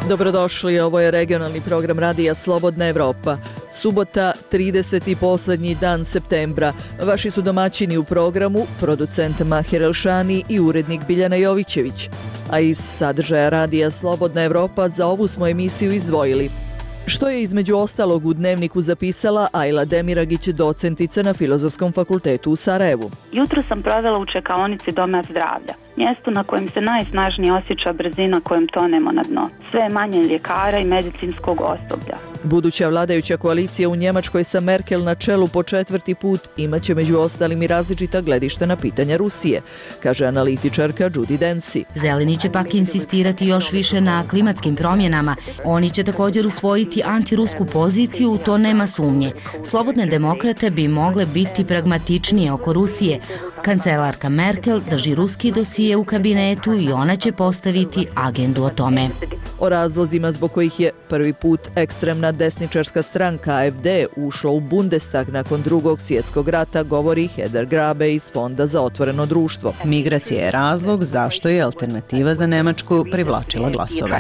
Dobrodošli, ovo je regionalni program Radija Slobodna Evropa. Subota, 30. i posljednji dan septembra. Vaši su domaćini u programu, producent Mahir Elšani i urednik Biljana Jovićević. A iz sadržaja Radija Slobodna Evropa za ovu smo emisiju izdvojili. Što je između ostalog u Dnevniku zapisala Ajla Demiragić, docentica na Filozofskom fakultetu u Sarajevu. Jutro sam provela u čekaonici Doma zdravlja, mjestu na kojem se najsnažnije osjeća brzina kojom tonemo na dno. Sve je manje ljekara i medicinskog osoblja. Buduća vladajuća koalicija u Njemačkoj sa Merkel na čelu po 4. put imaće među ostalim i različita gledišta na pitanja Rusije, kaže analitičarka Judy Dempsey. Zeleni će pak insistirati još više na klimatskim promjenama. Oni će također usvojiti antirusku poziciju, u to nema sumnje. Slobodne demokrate bi mogle biti pragmatičnije oko Rusije. Kancelarka Merkel drži ruski dosije u kabinetu i ona će postaviti agendu o tome. O razlozima zbog kojih je prvi put ekstremna desničarska stranka AfD ušla u Bundestag nakon Drugog svjetskog rata govori Heder Grabe iz Fonda za otvoreno društvo. Migracija je razlog zašto je alternativa za Nemačku privlačila glasove.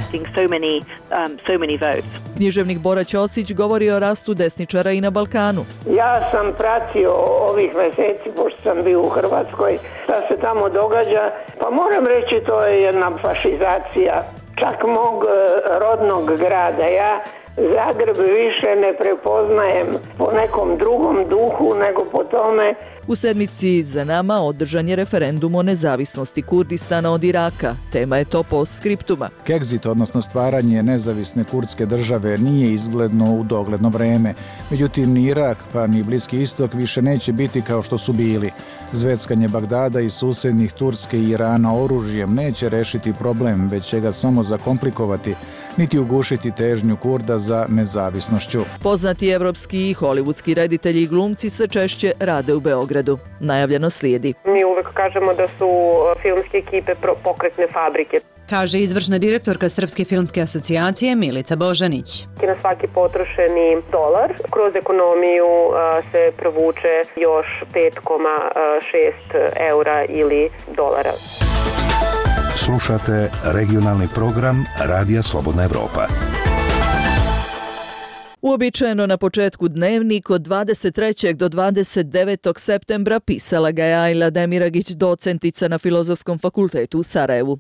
Književnik Bora Ćosić govori o rastu desničara i na Balkanu. Ja sam pratio ovih mjeseci, pošto sam bio u Hrvatskoj, šta se tamo događa, pa moram reći to je jedna fašizacija čak mog rodnog grada. Ja Zagreb više ne prepoznajem po nekom drugom duhu nego po tome. U sedmici za nama održan je referendum o nezavisnosti Kurdistana od Iraka. Tema je to postskriptuma. Kegzit, odnosno stvaranje nezavisne kurdske države, nije izgledno u dogledno vreme. Međutim, ni Irak pa ni Bliski istok više neće biti kao što su bili. Zveckanje Bagdada i susjednih Turske i Irana oružjem neće rešiti problem, već će ga samo zakomplikovati, niti ugušiti težnju Kurda za nezavisnošću. Poznati evropski i hollywoodski reditelji i glumci sve češće rade u Beogradu. Najavljeno slijedi. Mi uvek kažemo da su filmske ekipe pokretne fabrike. Kaže izvršna direktorka Srpske filmske asocijacije Milica Božanić. Na svaki potrošeni dolar kroz ekonomiju se provuče još 5,6 eura ili dolara. Slušate regionalni program Radija Slobodna Evropa. Uobičajeno na početku Dnevnik od 23. do 29. septembra pisala ga je Ajla Demiragić, docentica na Filozofskom fakultetu u Sarajevu.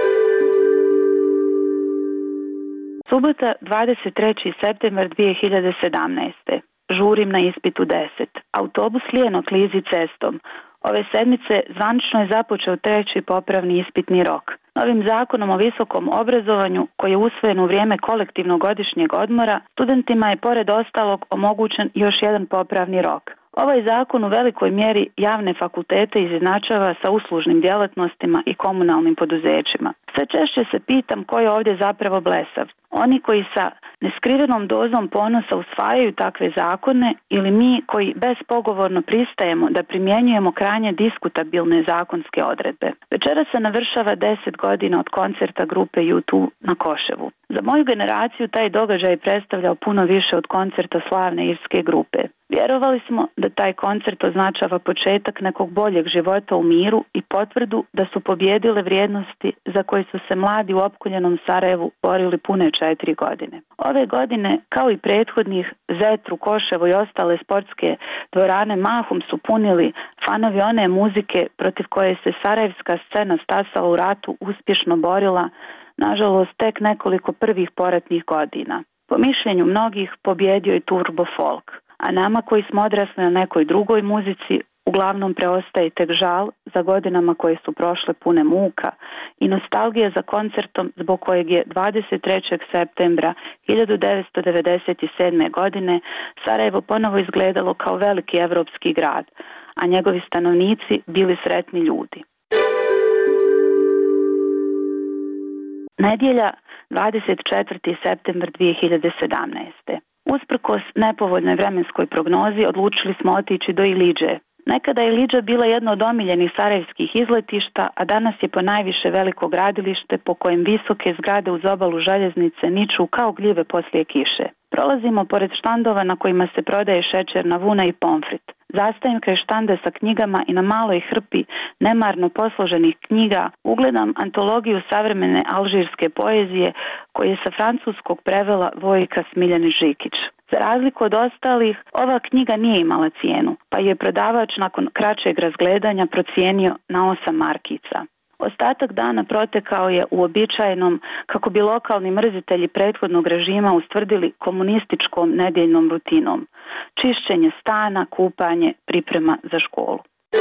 Subota, 23. septembar 2017. Žurim na ispitu 10. Autobus lijeno klizi cestom. Ove sedmice zvanično je započeo 3. popravni ispitni rok. Novim zakonom o visokom obrazovanju, koji je usvojen u vrijeme kolektivnog godišnjeg odmora, studentima je pored ostalog omogućen još jedan popravni rok. Ovaj zakon u velikoj mjeri javne fakultete izjednačava sa uslužnim djelatnostima i komunalnim poduzećima. Sve češće se pitam ko je ovdje zapravo blesav. Oni koji sa neskrivenom dozom ponosa usvajaju takve zakone ili mi koji bespogovorno pristajemo da primjenjujemo krajnje diskutabilne zakonske odredbe. Večera se navršava 10 godina od koncerta grupe U2 na Koševu. Za moju generaciju taj događaj predstavljao puno više od koncerta slavne irske grupe. Vjerovali smo da taj koncert označava početak nekog boljeg života u miru i potvrdu da su pobjedile vrijednosti za koje su se mladi u opkoljenom Sarajevu borili pune 4 godine. Ove godine, kao i prethodnih, Zetru, Koševo i ostale sportske dvorane mahom su punili fanovi one muzike protiv koje se sarajevska scena stasala u ratu uspješno borila, nažalost tek nekoliko prvih poratnih godina. Po mišljenju mnogih pobjedio je turbo folk, a nama koji smo odrasli na nekoj drugoj muzici uglavnom preostaje tek žal za godinama koje su prošle pune muka i nostalgija za koncertom zbog kojeg je 23. septembra 1997. godine Sarajevo ponovo izgledalo kao veliki evropski grad, a njegovi stanovnici bili sretni ljudi. Nedjelja, 24. septembar 2017. Usprkos nepovoljnoj vremenskoj prognozi odlučili smo otići do Ilidže. Nekada je Ilidža bila jedno od omiljenih sarajevskih izletišta, a danas je ponajviše veliko gradilište po kojem visoke zgrade uz obalu željeznice niču kao gljive poslije kiše. Prolazimo pored štandova na kojima se prodaje šećerna vuna i pomfrit. Zastajem kraj štanda sa knjigama i na maloj hrpi nemarno posloženih knjiga ugledam antologiju savremene alžirske poezije koju je sa francuskog prevela Vojka Smiljanić Žikić. Za razliku od ostalih, ova knjiga nije imala cijenu, pa je prodavač nakon kraćeg razgledanja procijenio na 8 markica. Ostatak dana protekao je uobičajenom kako bi lokalni mrzitelji prethodnog režima ustvrdili komunističkom nedjeljnom rutinom. Čišćenje stana, kupanje, priprema za školu.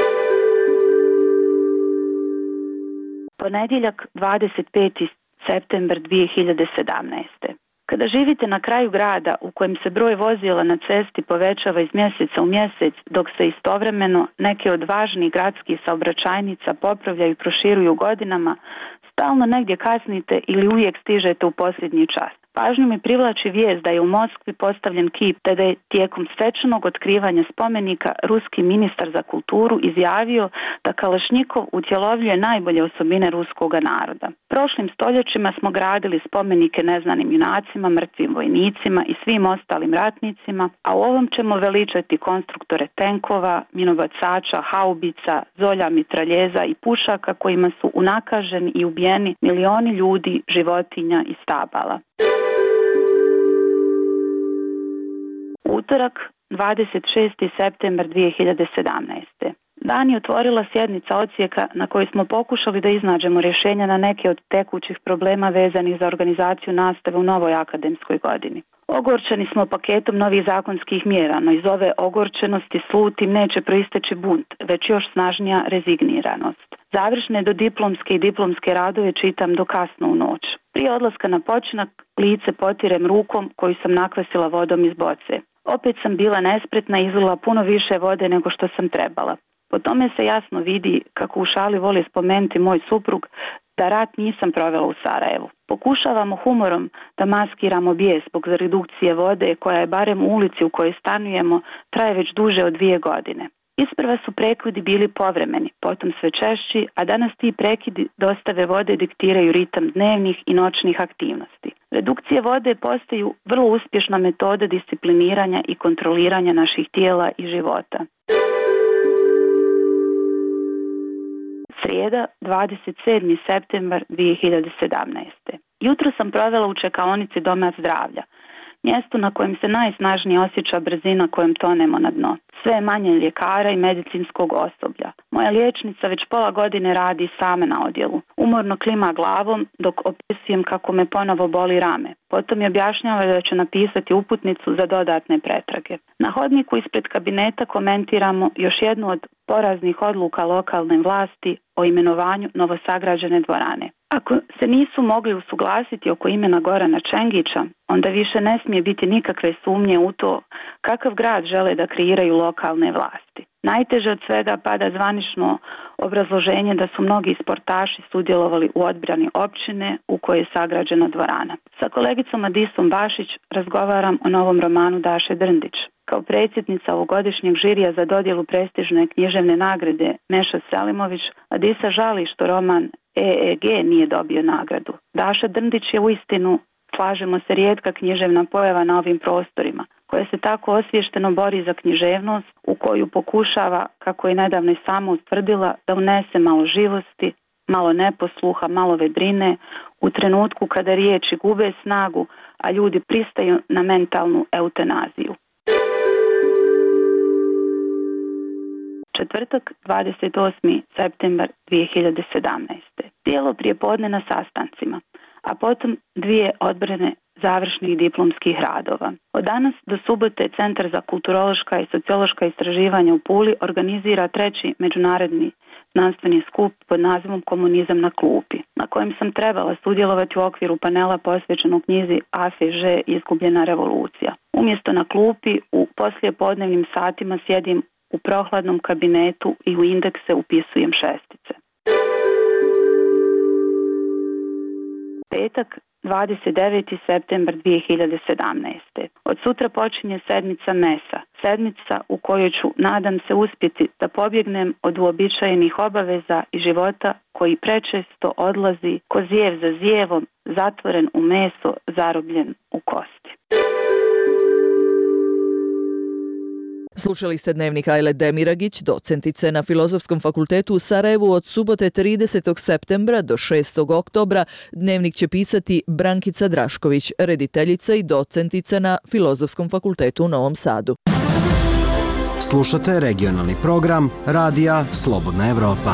Ponedjeljak 25. septembar 2017. Kada živite na kraju grada u kojem se broj vozila na cesti povećava iz mjeseca u mjesec, dok se istovremeno neke od važnih gradskih saobraćajnica popravljaju i proširuju godinama, stalno negdje kasnite ili uvijek stižete u posljednji čas. Pažnju mi privlači vijest da je u Moskvi postavljen kip, te da je tijekom svečanog otkrivanja spomenika ruski ministar za kulturu izjavio da Kalašnjikov utjelovljuje najbolje osobine ruskoga naroda. Prošlim stoljećima smo gradili spomenike neznanim junacima, mrtvim vojnicima i svim ostalim ratnicima, a u ovom ćemo veličati konstruktore tenkova, minobacača, haubica, zolja, mitraljeza i pušaka kojima su unakaženi i ubijeni milioni ljudi, životinja i stabala. Utorak, 26. septembar 2017. Dan je otvorila sjednica odsjeka na kojoj smo pokušali da iznađemo rješenja na neke od tekućih problema vezanih za organizaciju nastave u novoj akademskoj godini. Ogorčeni smo paketom novih zakonskih mjera, no iz ove ogorčenosti slutim neće proisteći bunt, već još snažnija rezigniranost. Završne dodiplomske i diplomske radove čitam do kasno u noć. Prije odlaska na počinak lice potirem rukom koju sam nakvasila vodom iz boce. Opet sam bila nespretna i izlila puno više vode nego što sam trebala. Po tome se jasno vidi, kako u šali voli spomenuti moj suprug, da rat nisam provela u Sarajevu. Pokušavamo humorom da maskiramo bijes zbog redukcije vode koja je barem u ulici u kojoj stanujemo traje već duže od 2 godine. Isprva su prekidi bili povremeni, potom sve češći, a danas ti prekidi dostave vode diktiraju ritam dnevnih i noćnih aktivnosti. Redukcije vode postaju vrlo uspješna metoda discipliniranja i kontroliranja naših tijela i života. Srijeda, 27. septembar 2017. Jutro sam provela u čekaonici Doma zdravlja, mjestu na kojem se najsnažnije osjeća brzina kojom tonemo na dno. Sve je manje ljekara i medicinskog osoblja. Moja liječnica već pola godine radi sama na odjelu. Umorno klima glavom dok opisujem kako me ponovo boli rame. Potom je objašnjava da će napisati uputnicu za dodatne pretrage. Na hodniku ispred kabineta komentiramo još jednu od poraznih odluka lokalne vlasti o imenovanju novosagrađene dvorane. Ako se nisu mogli usuglasiti oko imena Gorana Čengića, onda više ne smije biti nikakve sumnje u to kakav grad žele da kreiraju lokalne vlasti. Najteže od svega pada zvanično obrazloženje da su mnogi sportaši sudjelovali u odbrani općine u kojoj je sagrađena dvorana. Sa kolegicom Adisom Bašić razgovaram o novom romanu Daše Drndić. Kao predsjednica ovogodišnjeg žirija za dodjelu prestižne književne nagrade Meša Selimović, Adisa žali što roman EEG nije dobio nagradu. Daša Drndić je uistinu, slažemo se, rijetka književna pojava na ovim prostorima, koja se tako osviješteno bori za književnost, u koju pokušava, kako je nedavno i sama utvrdila, da unese malo živosti, malo neposluha, malo vedrine, u trenutku kada riječi gube snagu, a ljudi pristaju na mentalnu eutanaziju. Četvrtak, 28. septembar 2017. Cijelo prijepodne na sastancima, a potom 2 odbrane završnih diplomskih radova. Od danas do subote Centar za kulturološka i sociološka istraživanja u Puli organizira 3. međunarodni znanstveni skup pod nazivom Komunizam na klupi, na kojem sam trebala sudjelovati u okviru panela posvećenog knjizi AFŽ Izgubljena revolucija. Umjesto na klupi, u poslijepodnevnim satima sjedim u prohladnom kabinetu i u indekse upisujem šestice. Petak, 29. septembar 2017. Od sutra počinje sedmica MES-a. Sedmica u kojoj ću, nadam se, uspjeti da pobjegnem od uobičajenih obaveza i života koji prečesto odlazi ko zijev za zijevom, zatvoren u meso, zarobljen u kosti. Slušali ste dnevnik Ajle Demiragić, docentice na Filozofskom fakultetu u Sarajevu od subote 30. septembra do 6. oktobra. Dnevnik će pisati Brankica Drašković, rediteljica i docentica na Filozofskom fakultetu u Novom Sadu. Slušate regionalni program Radija Slobodna Evropa.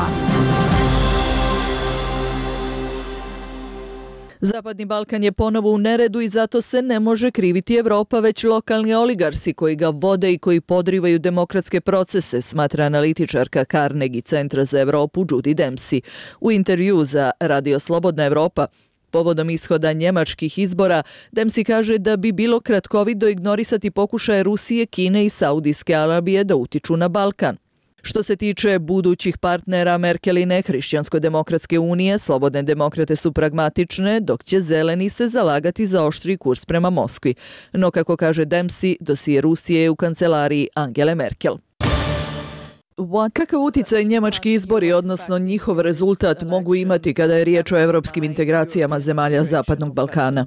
Zapadni Balkan je ponovo u neredu i zato se ne može kriviti Evropa, već lokalni oligarsi koji ga vode i koji podrivaju demokratske procese, smatra analitičarka Carnegie Centra za Evropu Judy Dempsey. U intervju za Radio Slobodna Evropa povodom ishoda njemačkih izbora, Dempsey kaže da bi bilo kratkovido ignorisati pokušaje Rusije, Kine i Saudijske Arabije da utiču na Balkan. Što se tiče budućih partnera Merkeline Hrišćansko-demokratske unije, Slobodne demokrate su pragmatične, dok će zeleni se zalagati za oštri kurs prema Moskvi. No, kako kaže Dempsey, dosije Rusije je u kancelariji Angele Merkel. Kakav uticaj njemački izbori, odnosno njihov rezultat, mogu imati kada je riječ o evropskim integracijama zemalja Zapadnog Balkana?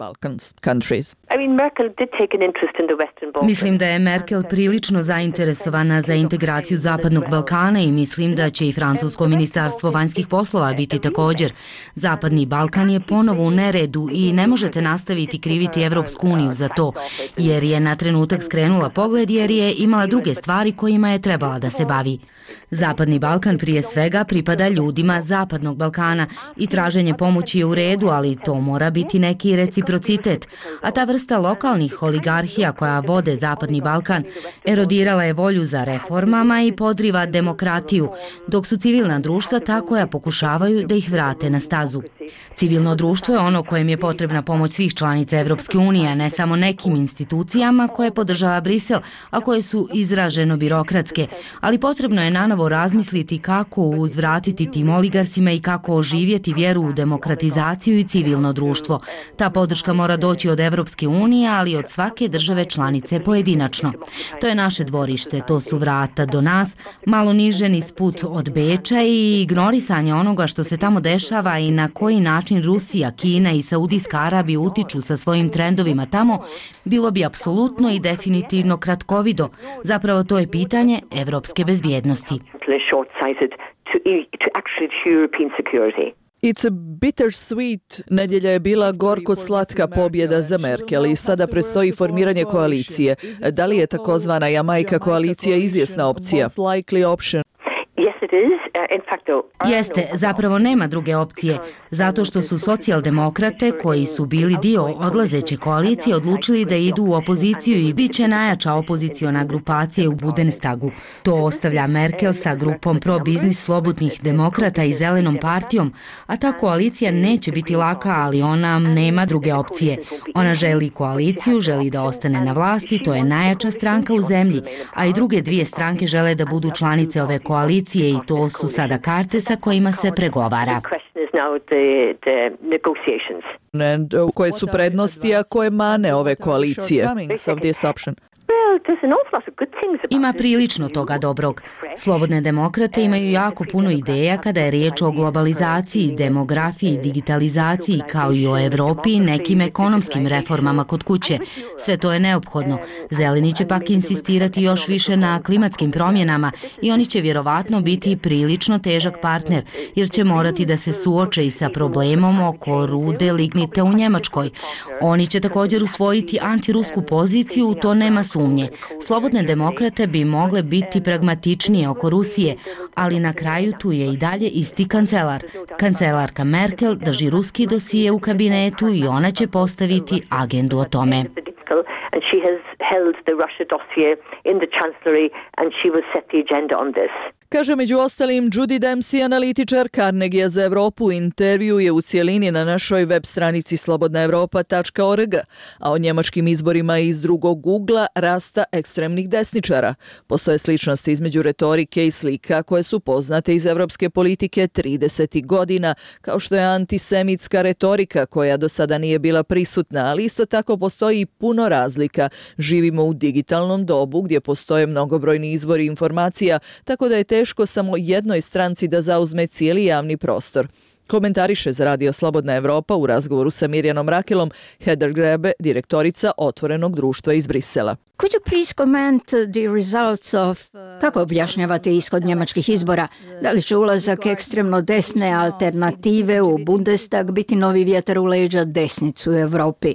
Mislim da je Merkel prilično zainteresovana za integraciju Zapadnog Balkana i mislim da će i francusko ministarstvo vanjskih poslova biti također. Zapadni Balkan je ponovo u neredu i ne možete nastaviti kriviti Evropsku uniju za to, jer je na trenutak skrenula pogled jer je imala druge stvari kojima je trebala da se bavi. Zapadni Balkan prije svega pripada ljudima Zapadnog Balkana i traženje pomoći je u redu, ali to mora biti neki reciprocitet. A ta vrsta lokalnih oligarhija koja vode Zapadni Balkan erodirala je volju za reformama i podriva demokratiju, dok su civilna društva ta koja pokušavaju da ih vrate na stazu. Civilno društvo je ono kojem je potrebna pomoć svih članica Evropske unije, a ne samo nekim institucijama koje podržava Brisel, a koje su izraženo birokratske, ali potrebno je nanovo razmisliti kako uzvratiti tim oligarsima i kako oživjeti vjeru u demokratizaciju i civilno društvo. Ta podrška mora doći od Evropske unije, ali od svake države članice pojedinačno. To je naše dvorište, to su vrata do nas, malo niže niz put od Beča i ignorisanje onoga što se tamo dešava i na koji način Rusija, Kina i Saudijska Arabija utiču sa svojim trendovima tamo, bilo bi apsolutno i definitivno kratkovido. Zapravo to je pitanje evropske bezbjednosti. It's a bittersweet. Nedjelja je bila gorko-slatka pobjeda za Merkel i sada predstoji formiranje koalicije. Da li je takozvana Jamajka koalicija izvjesna opcija? Jeste, zapravo nema druge opcije, zato što su socijaldemokrate koji su bili dio odlazeće koalicije odlučili da idu u opoziciju i bit će najjača opoziciona grupacija u Bundestagu. To ostavlja Merkel sa grupom pro-biznis slobodnih demokrata i zelenom partijom, a ta koalicija neće biti laka, ali ona nema druge opcije. Ona želi koaliciju, želi da ostane na vlasti, to je najjača stranka u zemlji, a i druge dvije stranke žele da budu članice ove koalicije i to su sada karte sa kojima se pregovara. Koje su prednosti, a koje mane ove koalicije? Ima prilično toga dobrog. Slobodne demokrate imaju jako puno ideja kada je riječ o globalizaciji, demografiji, digitalizaciji, kao i o Evropi i nekim ekonomskim reformama kod kuće. Sve to je neophodno. Zeleni će pak insistirati još više na klimatskim promjenama i oni će vjerovatno biti prilično težak partner, jer će morati da se suoče i sa problemom oko rude lignita u Njemačkoj. Oni će također usvojiti antirusku poziciju, u to nema sumnje. Slobodne demokrate bi mogle biti pragmatičnije oko Rusije, ali na kraju tu je i dalje isti kancelar. Kancelarka Merkel drži ruski dosije u kabinetu i ona će postaviti agendu o tome. Kaže među ostalim Judy Dempsey, analitičar Carnegie za Evropu. Intervju je u cijelini na našoj web stranici slobodnaevropa.org, a o njemačkim izborima iz drugog ugla rasta ekstremnih desničara. Postoje sličnosti između retorike i slika koje su poznate iz evropske politike 30. godina, kao što je antisemitska retorika koja do sada nije bila prisutna, ali isto tako postoji i puno razlika. Živimo u digitalnom dobu gdje postoje mnogobrojni izvori informacija, tako da je teško samo jednoj stranci da zauzme cijeli javni prostor. Komentariše za Radio Slobodna Evropa u razgovoru sa Mirjanom Rakelom Heather Grebe, direktorica Otvorenog društva iz Brisela. Kako objašnjavate ishod njemačkih izbora? Da li će ulazak ekstremno desne alternative u Bundestag biti novi vjetar u leđa desnicu u Evropi?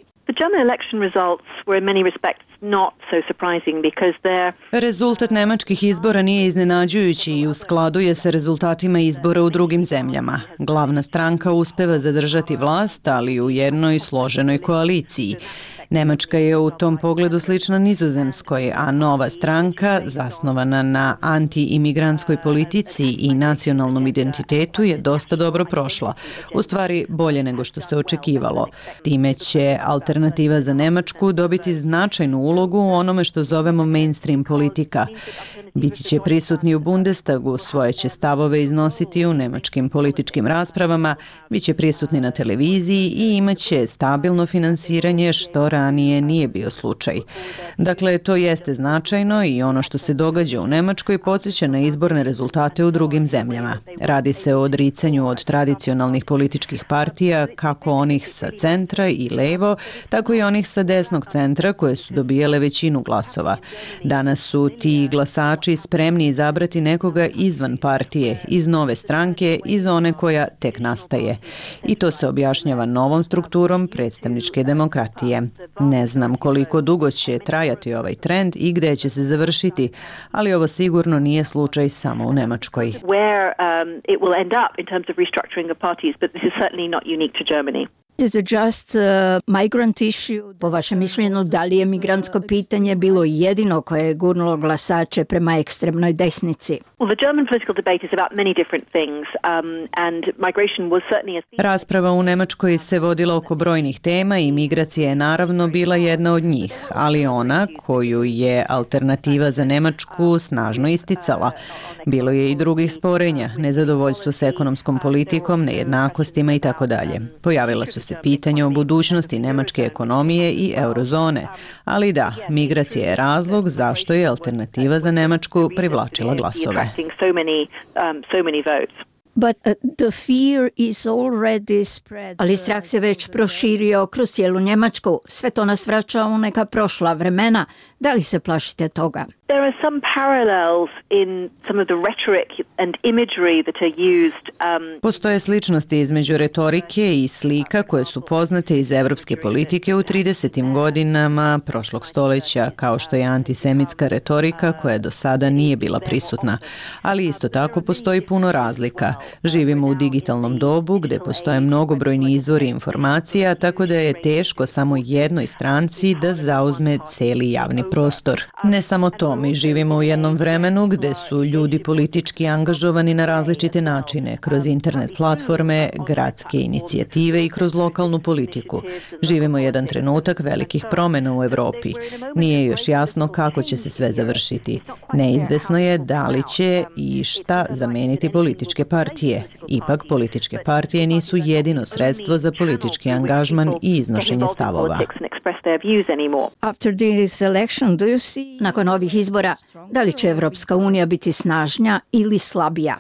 Rezultat nemačkih izbora nije iznenađujući i u skladu je sa rezultatima izbora u drugim zemljama. Glavna stranka uspeva zadržati vlast, ali u jednoj složenoj koaliciji. Nemačka je u tom pogledu slična Nizozemskoj, a nova stranka, zasnovana na anti-imigrantskoj politici i nacionalnom identitetu, je dosta dobro prošla. U stvari, bolje nego što se očekivalo. Time će Alternativa za Nemačku dobiti značajnu ulogu u onome što zovemo mainstream politika. Biti će prisutni u Bundestagu, svoje će stavove iznositi u nemačkim političkim raspravama, bit će prisutni na televiziji i imaće stabilno finansiranje, što ranije nije bio slučaj. Dakle, to jeste značajno i ono što se događa u Nemačkoj podsjeća na izborne rezultate u drugim zemljama. Radi se o odricanju od tradicionalnih političkih partija, kako onih sa centra i levo, tako i onih sa desnog centra koje su dobijale većinu glasova. Danas su ti glasači spremni izabrati nekoga izvan partije, iz nove stranke, iz one koja tek nastaje. I to se objašnjava novom strukturom predstavničke demokratije. Ne znam koliko dugo će trajati ovaj trend i gde će se završiti, ali ovo sigurno nije slučaj samo u Nemačkoj. Po vašem mišljenju, da li je migrantsko pitanje bilo jedino koje je gurnulo glasače prema ekstremnoj desnici? Rasprava u Nemačkoj se vodila oko brojnih tema i migracija je naravno bila jedna od njih, ali ona koju je Alternativa za Nemačku snažno isticala. Bilo je i drugih sporenja, nezadovoljstvo s ekonomskom politikom, nejednakostima i tako dalje. Pojavila su se pitanja o budućnosti nemačke ekonomije i eurozone, ali da, migracija je razlog zašto je Alternativa za Nemačku privlačila glasove. Ali strah se već proširio kroz cijelu Njemačku. Sve to nas vraća u neka prošla vremena. Da li se plašite toga? Postoje sličnosti između retorike i slika koje su poznate iz evropske politike u 30. godinama prošlog stoljeća, kao što je antisemitska retorika koja do sada nije bila prisutna. Ali isto tako postoji puno razlika. Živimo u digitalnom dobu gde postoje mnogobrojni izvori informacija, tako da je teško samo jednoj stranci da zauzme celi javni prostor. Ne samo to, mi živimo u jednom vremenu gde su ljudi politički angažovani na različite načine, kroz internet platforme, gradske inicijative i kroz lokalnu politiku. Živimo jedan trenutak velikih promjena u Evropi. Nije još jasno kako će se sve završiti. Neizvesno je da li će i šta zameniti političke partije. Ipak, političke partije nisu jedino sredstvo za politički angažman i iznošenje stavova. Nakon ovih izbora, da li će Evropska unija biti snažnija ili slabija?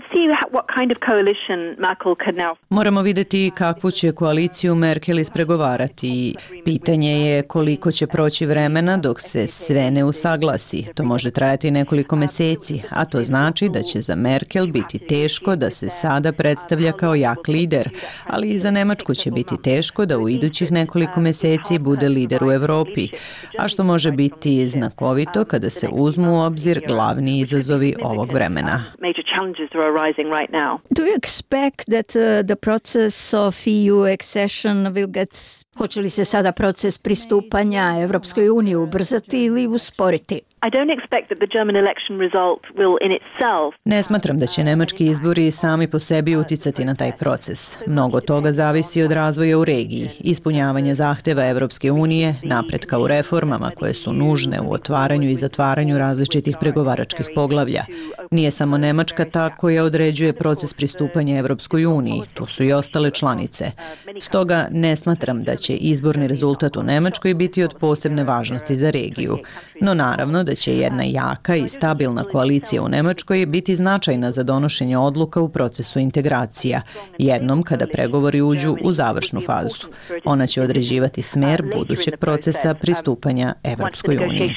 Moramo vidjeti kakvu će koaliciju Merkel ispregovarati. Pitanje je koliko će proći vremena dok se sve ne usaglasi. To može trajati nekoliko meseci, a to znači da će za Merkel biti teško da se sada predstavlja kao jak lider, ali i za Nemačku će biti teško da u idućih nekoliko meseci bude lider u Evropi, a što može biti znakovito kada se uzmu u obzir glavni izazovi ovog vremena. Do you expect that the process of EU accession will get... Hoće li se sada proces pristupanja Evropskoj uniji ubrzati ili usporiti? Ne smatram da će nemački izbori sami po sebi uticati na taj proces. Mnogo toga zavisi od razvoja u regiji, ispunjavanja zahteva Evropske unije, napretka u reformama koje su nužne u otvaranju i zatvaranju različitih pregovaračkih poglavlja. Nije samo Nemačka ta koja određuje proces pristupanja Evropskoj uniji, tu su i ostale članice. Stoga ne smatram da će izborni rezultat u Nemačkoj biti od posebne važnosti za regiju, no naravno da da će jedna jaka i stabilna koalicija u Nemačkoj biti značajna za donošenje odluka u procesu integracija, jednom kada pregovori uđu u završnu fazu. Ona će određivati smer budućeg procesa pristupanja Evropskoj uniji.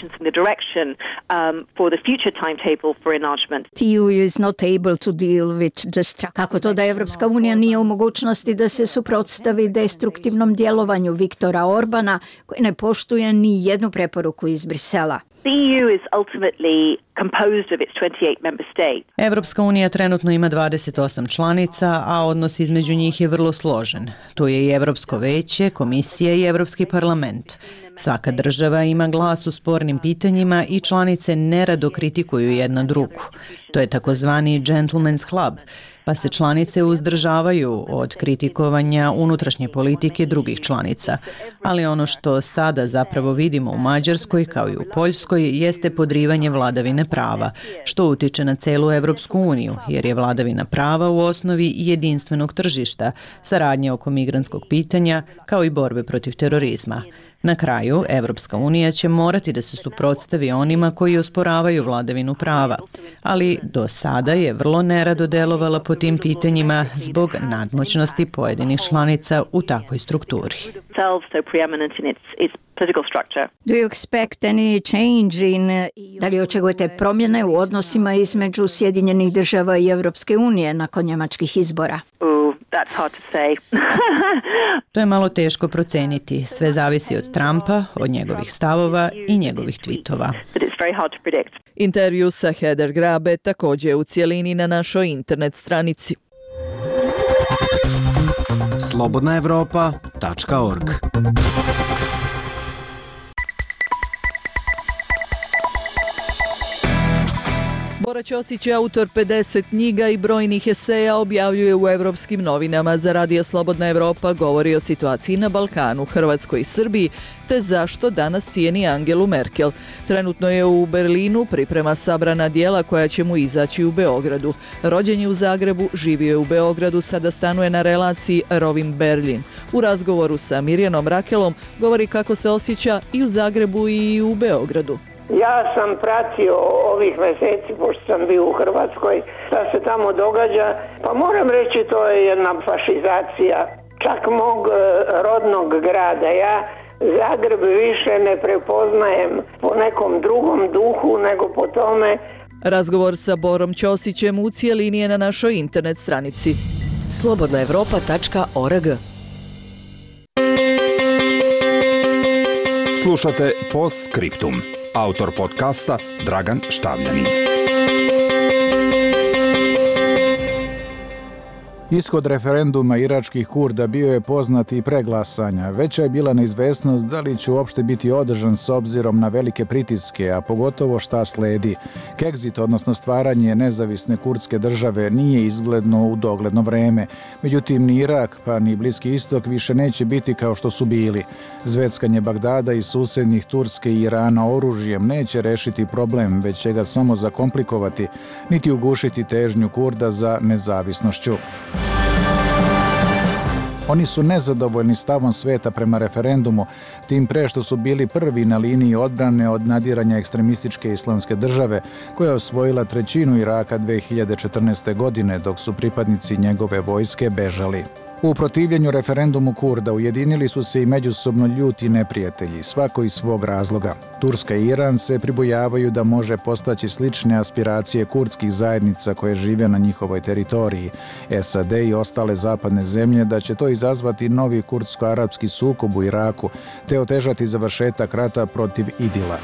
Kako to da Evropska unija nije u mogućnosti da se suprotstavi destruktivnom djelovanju Viktora Orbana, koji ne poštuje ni jednu preporuku iz Brisela? Evropska unija trenutno ima 28 članica, a odnos između njih je vrlo složen. Tu je i Evropsko veće, komisija i Evropski parlament. Svaka država ima glas u spornim pitanjima i članice nerado kritikuju jedna drugu. To je takozvani gentleman's club, pa se članice uzdržavaju od kritikovanja unutrašnje politike drugih članica. Ali ono što sada zapravo vidimo u Mađarskoj kao i u Poljskoj jeste podrivanje vladavine prava, što utiče na celu Evropsku uniju, jer je vladavina prava u osnovi jedinstvenog tržišta, saradnje oko migrantskog pitanja, kao i borbe protiv terorizma. Na kraju, Evropska unija će morati da se suprotstavi onima koji osporavaju vladavinu prava, ali do sada je vrlo nerado delovala po tim pitanjima zbog nadmoćnosti pojedinih članica u takvoj strukturi. Da li očekujete promjene u odnosima između Sjedinjenih država i Evropske unije nakon njemačkih izbora? To je malo teško proceniti. Sve zavisi od Trumpa, od njegovih stavova i njegovih tweetova. Intervju sa Heather Grabe također u cijelini na našoj internet stranici. slobodnaevropa.org. Bora Ćosić je autor 50 knjiga i brojnih eseja, objavljuje u evropskim novinama. Za Radio Slobodna Evropa govori o situaciji na Balkanu, Hrvatskoj i Srbiji, te zašto danas cijeni Angelu Merkel. Trenutno je u Berlinu, priprema sabrana djela koja će mu izaći u Beogradu. Rođen je u Zagrebu, živio je u Beogradu, sada stanuje na relaciji Rovin-Berlin. U razgovoru sa Mirjanom Rakelom govori kako se osjeća i u Zagrebu i u Beogradu. Ja sam pratio ovih mjeseci, pošto sam bio u Hrvatskoj, šta se tamo događa, pa moram reći to je jedna fašizacija čak mog rodnog grada. Ja Zagreb više ne prepoznajem po nekom drugom duhu nego po tome. Razgovor sa Borom Ćosićem u cijelini je na našoj internet stranici. slobodnaevropa.org. Slušate Postscriptum. Autor podcasta Dragan Štavljanin. Ishod referenduma iračkih Kurda bio je poznat i pre glasanja. Veća je bila neizvesnost da li će uopšte biti održan s obzirom na velike pritiske, a pogotovo šta sledi. Kegzit, odnosno stvaranje nezavisne kurdske države, nije izgledno u dogledno vreme. Međutim, ni Irak pa ni Bliski istok više neće biti kao što su bili. Zveckanje Bagdada i susednih Turske i Irana oružjem neće rešiti problem, već će ga samo zakomplikovati, niti ugušiti težnju Kurda za nezavisnošću. Oni su nezadovoljni stavom sveta prema referendumu, tim pre što su bili prvi na liniji odbrane od nadiranja ekstremističke islamske države, koja je osvojila trećinu Iraka 2014. godine, dok su pripadnici njegove vojske bežali. U protivljenju referendumu Kurda ujedinili su se i međusobno ljuti neprijatelji, svako iz svog razloga. Turska i Iran se pribojavaju da može postaći slične aspiracije kurdskih zajednica koje žive na njihovoj teritoriji. SAD i ostale zapadne zemlje da će to izazvati novi kurdsko-arapski sukob u Iraku, te otežati završetak rata protiv Idila.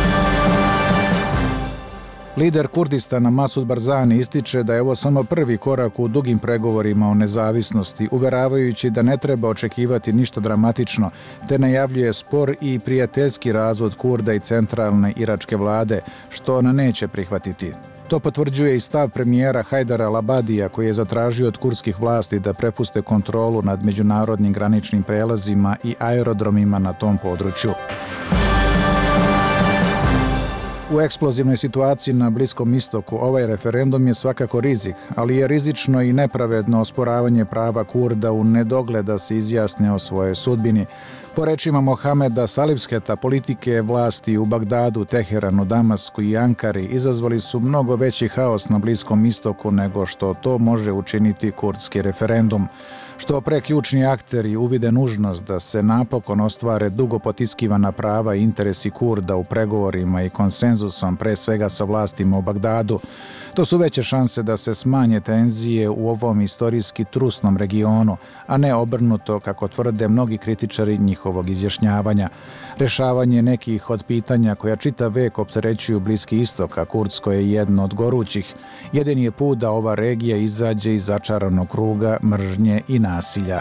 Lider Kurdistana Masud Barzani ističe da je ovo samo prvi korak u dugim pregovorima o nezavisnosti, uveravajući da ne treba očekivati ništa dramatično, te najavljuje spor i prijateljski razvod Kurda i centralne iračke vlade, što ona neće prihvatiti. To potvrđuje i stav premijera Hajdara al-Abadija, koji je zatražio od kurdskih vlasti da prepuste kontrolu nad međunarodnim graničnim prelazima i aerodromima na tom području. U eksplozivnoj situaciji na Bliskom istoku ovaj referendum je svakako rizik, ali je rizično i nepravedno osporavanje prava Kurda u nedogled da se izjasne o svojoj sudbini. Po rečima Mohameda Salibsketa, politike vlasti u Bagdadu, Teheranu, Damasku i Ankari izazvali su mnogo veći haos na Bliskom istoku nego što to može učiniti kurdski referendum. Što pre ključni akteri uvide nužnost da se napokon ostvare dugo potiskivana prava i interesi Kurda u pregovorima i konsenzusom, pre svega sa vlastima u Bagdadu, to su veće šanse da se smanje tenzije u ovom istorijski trusnom regionu, a ne obrnuto, kako tvrde mnogi kritičari njihovog izjašnjavanja. Rešavanje nekih od pitanja koja čitav vek opterećuju Bliski istok, a kurdsko je jedno od gorućih, jedini je put da ova regija izađe iz začaranog kruga mržnje i nasilja.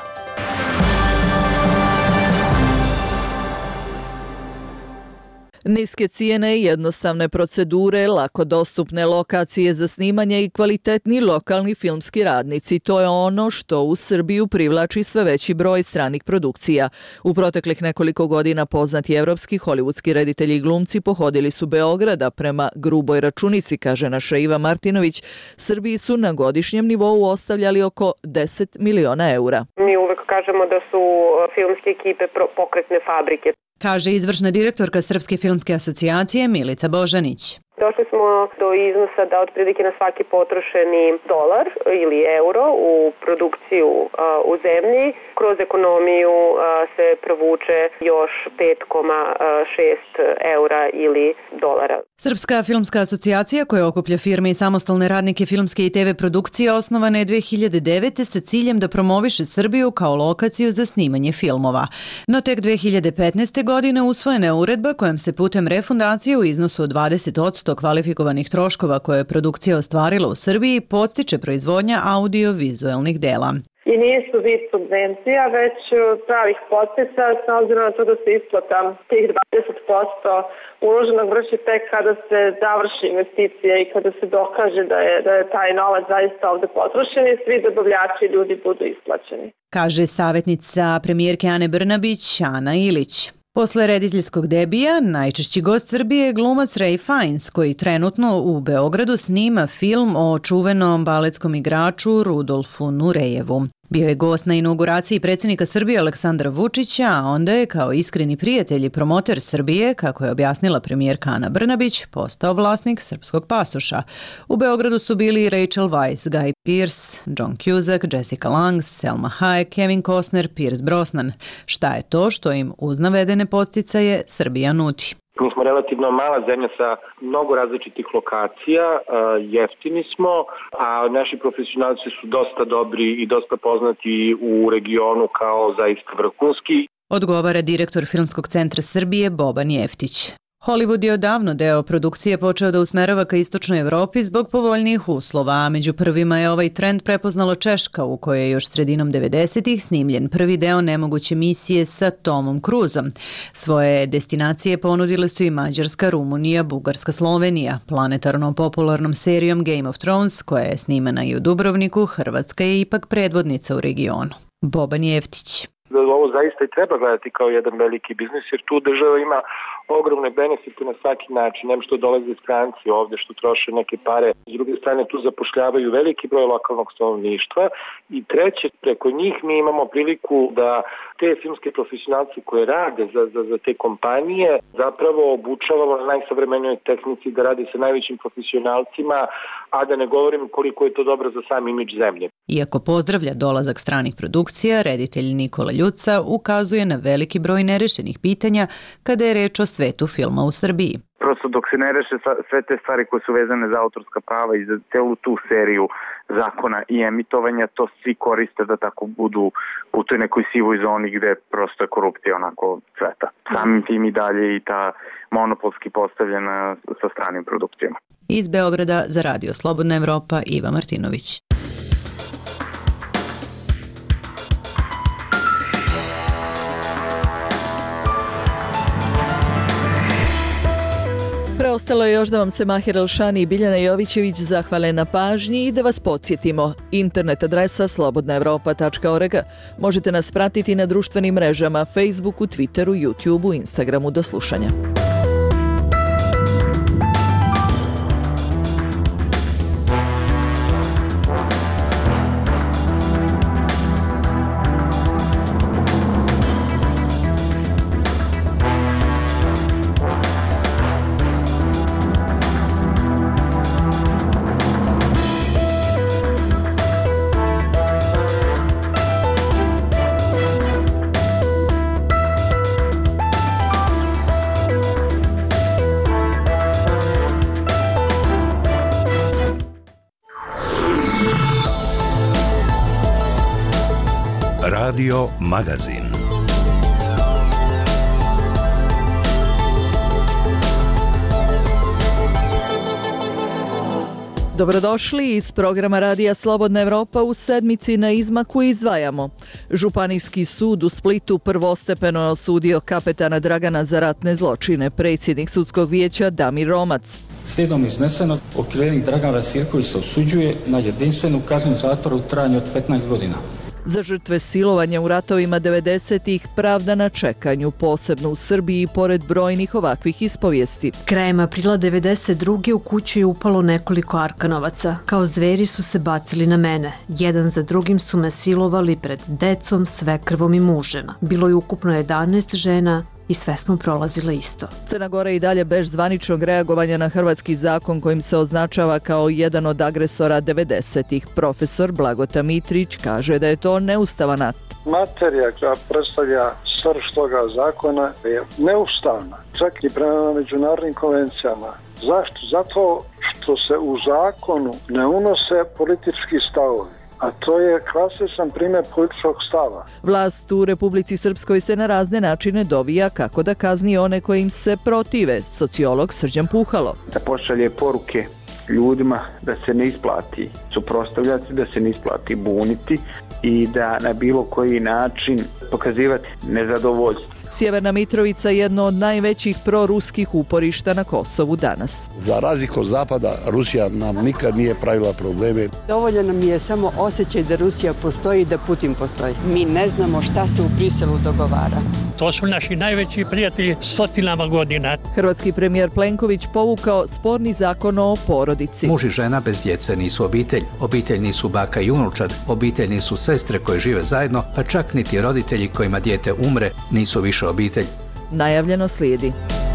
Niske cijene i jednostavne procedure, lako dostupne lokacije za snimanje i kvalitetni lokalni filmski radnici. To je ono što u Srbiju privlači sve veći broj stranih produkcija. U proteklih nekoliko godina poznati evropski hollywoodski reditelji i glumci pohodili su Beograd, a prema gruboj računici, kaže naša Iva Martinović, Srbiji su na godišnjem nivou ostavljali oko 10 miliona eura. Mi uvek kažemo da su filmske ekipe pokretne fabrike. Kaže izvršna direktorka Srpske filmske asocijacije Milica Božanić. Došli smo do iznosa da otprilike na svaki potrošeni dolar ili euro u produkciju u zemlji kroz ekonomiju se provuče još 5,6 eura ili dolara. Srpska filmska asocijacija koja okuplja firme i samostalne radnike filmske i TV produkcije osnovana je 2009. sa ciljem da promoviše Srbiju kao lokaciju za snimanje filmova. No tek 2015. godine usvojena je uredba kojom se putem refundacije u iznosu od 20% kvalifikovanih troškova koje je produkcija ostvarila u Srbiji podstiče proizvodnja audio-vizuelnih dela. I nisu vid subvencija, već pravih podsticaja, s obzirom na to da se isplata tih 20% uloženog vrši tek kada se završi investicija i kada se dokaže da je taj novac zaista ovde potrošen i svi dobavljači i ljudi budu isplaćeni. Kaže savjetnica premijerke Ane Brnabić, Ana Ilić. Posle rediteljskog debija, najčešći gost Srbije je glumac Ray Fiennes, koji trenutno u Beogradu snima film o čuvenom baletskom igraču Rudolfu Nurejevu. Bio je gost na inauguraciji predsjednika Srbije Aleksandra Vučića, a onda je kao iskreni prijatelj i promoter Srbije, kako je objasnila premijerka Ana Brnabić, postao vlasnik srpskog pasoša. U Beogradu su bili Rachel Weisz, Guy Pearce, John Cusack, Jessica Lange, Selma Hayek, Kevin Costner, Pierce Brosnan. Šta je to što im uz navedene podsticaje Srbija nudi? Mi smo relativno mala zemlja sa mnogo različitih lokacija, jeftini smo, a naši profesionalci su dosta dobri i dosta poznati u regionu kao zaista vrhunski. Odgovara direktor Filmskog centra Srbije Boban Jeftić. Hollywood je odavno deo produkcije počeo da usmerava ka istočnoj Evropi zbog povoljnijih uslova, a među prvima je ovaj trend prepoznala Češka, u kojoj je još sredinom 90-ih snimljen prvi deo nemoguće misije sa Tomom Cruzom. Svoje destinacije ponudile su i Mađarska, Rumunija, Bugarska, Slovenija. Planetarno popularnom serijom Game of Thrones, koja je snimana i u Dubrovniku, Hrvatska je ipak predvodnica u regionu. Boban Jeftić. Ovo zaista i treba gledati kao jedan veliki biznis, jer tu država ima ogromne benefite na svaki način. Nem što dolaze stranci ovde, što troše neke pare. S druge strane, tu zapošljavaju veliki broj lokalnog stanovništva. I treće, preko njih mi imamo priliku da te filmske profesionalci koje rade za te kompanije zapravo obučavamo na najsavremenijoj tehnici, da rade sa najvećim profesionalcima, a da ne govorim koliko je to dobro za sam imidž zemlje. Iako pozdravlja dolazak stranih produkcija, reditelj Nikola Ljuca ukazuje na veliki broj nerešenih pitanja kada je reč o svetu filma u Srbiji. Prosto dok se ne reše sve te stvari koje su vezane za autorska prava i za celu tu seriju zakona i emitovanja, to svi koriste da tako budu u toj nekoj sivoj zoni gde prosto je korupcija onako cveta. Samim tim i dalje i ta monopolski postavljena sa stranim produkcijama. Iz Beograda za Radio Slobodna Evropa, Iva Martinović. Preostalo je još da vam se Mahir Elšani i Biljana Jovićević zahvale na pažnji i da vas podsjetimo. Internet adresa slobodnaevropa.org. Možete nas pratiti na društvenim mrežama Facebooku, Twitteru, YouTubeu, Instagramu. Do slušanja. Radio Magazin. Dobrodošli iz programa Radija Slobodna Evropa. U sedmici na izmaku izdvajamo. Županijski sud u Splitu prvostepeno je osudio kapetana Dragana za ratne zločine. Predsjednik sudskog vijeća Damir Romac. Slijedom iznesenog, okrivljenik Dragan Vasilković se osuđuje na jedinstvenu kaznu zatvora u trajanju od 15 godina. Za žrtve silovanja u ratovima 90-ih pravda na čekanju, posebno u Srbiji, pored brojnih ovakvih ispovijesti. Krajem aprila 92. u kuću je upalo nekoliko Arkanovaca. Kao zveri su se bacili na mene. Jedan za drugim su me silovali pred decom, svekrvom i mužem. Bilo je ukupno 11 žena i sve smo prolazile isto. Crna Gora i dalje bez zvaničnog reagovanja na hrvatski zakon kojim se označava kao jedan od agresora 90-ih. Profesor Blagota Mitrić kaže da je to neustavan akt. Materija koja predstavlja srž toga zakona je neustavna, čak i prema međunarodnim konvencijama. Zašto? Zato što se u zakonu ne unose politički stavovi. A to je klasičan primjer političkog stava. Vlast u Republici Srpskoj se na razne načine dovija kako da kazni one koji im se protive. Sociolog Srđan Puhalo. Da pošalje poruke ljudima da se ne isplati suprotstavljati, da se ne isplati buniti i da na bilo koji način pokazivati nezadovoljstvo. Sjeverna Mitrovica je jedno od najvećih proruskih uporišta na Kosovu danas. Za razliku od Zapada, Rusija nam nikad nije pravila probleme. Dovoljno nam je samo osjećaj da Rusija postoji i da Putin postoji. Mi ne znamo šta se u Briselu dogovara. To su naši najveći prijatelji stotinama godina. Hrvatski premijer Plenković povukao sporni zakon o porodici. Muž i žena bez djece nisu obitelj. Obitelj nisu baka i unučad. Obitelj nisu sestre koje žive zajedno, pa čak niti roditelji kojima dijete umre nisu više obitelj. Najavljeno slijedi.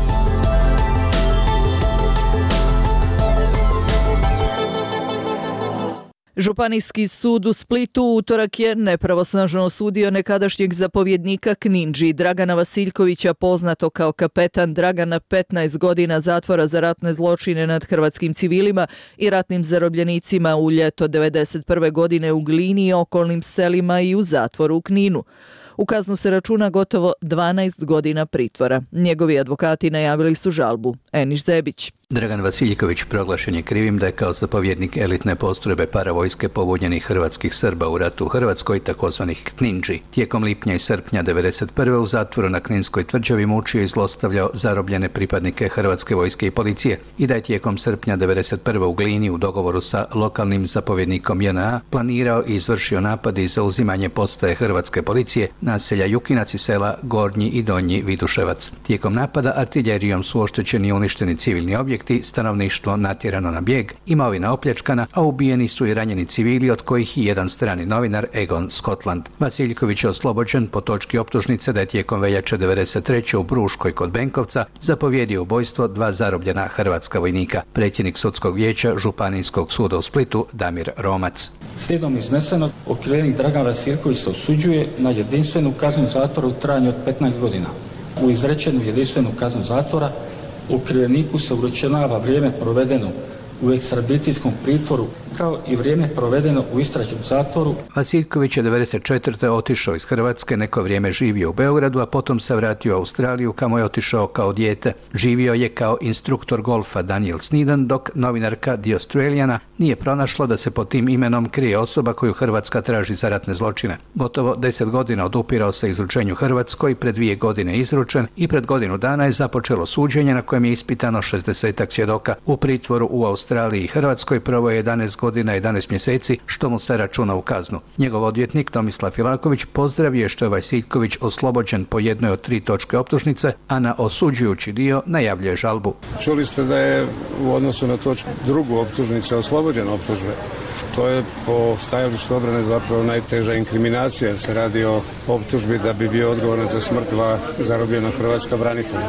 Županijski sud u Splitu utorak je nepravosnažno osudio nekadašnjeg zapovjednika Knindži Dragana Vasiljkovića, poznato kao kapetan Dragan, na 15 godina zatvora za ratne zločine nad hrvatskim civilima i ratnim zarobljenicima u ljeto 1991. godine u Glini i okolnim selima i u zatvoru u Kninu. U kaznu se računa gotovo 12 godina pritvora. Njegovi advokati najavili su žalbu. Eniš Zebić. Dragan Vasiljković proglašen je krivim da je kao zapovjednik elitne postrojbe paravojske pobunjenih hrvatskih Srba u ratu u Hrvatskoj, takozvanih Knindži. Tijekom lipnja i srpnja 1991. u zatvoru na Kninskoj tvrđavi mučio i zlostavljao zarobljene pripadnike Hrvatske vojske i policije i da je tijekom srpnja 1991. u Glini u dogovoru sa lokalnim zapovjednikom JNA planirao i izvršio napad i zauzimanje postaje Hrvatske policije, naselja Jukinac i sela Gornji i Donji Viduševac. Tijekom napada artiljerijom su oštećeni i uništeni civilni objekti, stanovništvo natjerano na bijeg, imovina opljačkana, a ubijeni su i ranjeni civili, od kojih i jedan strani novinar Egon Scotland. Vasiljković je oslobođen po točki optužnice da je tijekom veljače 1993. u Bruškoj kod Benkovca zapovjedio ubojstvo 2 zarobljena hrvatska vojnika. Predsjednik sudskog vijeća Županijskog suda u Splitu Damir Romac. Slijedom iznesenog, okrivljenik Dragan Vasilković se osuđuje na jedinstvenu kaznu zatvora u trajanju od 15 godina. U izrečenu jedinstvenu kaznu zatvora okrivljeniku se uračunava vrijeme provedeno u ekstradicijskom pritvoru kao i vrijeme provedeno u istražnom zatvoru. Vasiljković je 1994. otišao iz Hrvatske, neko vrijeme živio u Beogradu, a potom se vratio u Australiju, kamo je otišao kao dijete. Živio je kao instruktor golfa Daniel Sneeden, dok novinarka The Australiana nije pronašla da se pod tim imenom krije osoba koju Hrvatska traži za ratne zločine. Gotovo 10 godina odupirao se izručenju Hrvatskoj, pred 2 godine izručen i pred godinu dana je započelo suđenje na kojem je ispitano 60-ak svjedoka. U pritvoru u Australiji i Hrvatskoj proveo je 11 godina i 11 mjeseci, što mu se računa u kaznu. Njegov odvjetnik Tomislav Filaković pozdravio je što je Vasiljković oslobođen po jednoj od 3 točke optužnice, a na osuđujući dio najavljuje žalbu. Čuli ste da je u odnosu na točku drugu optužnice oslobođen optužbe. To je po stajalištu obrane zapravo najteža inkriminacija, jer se radi o optužbi da bi bio odgovoran za smrt 2 zarobljena hrvatska branitelja.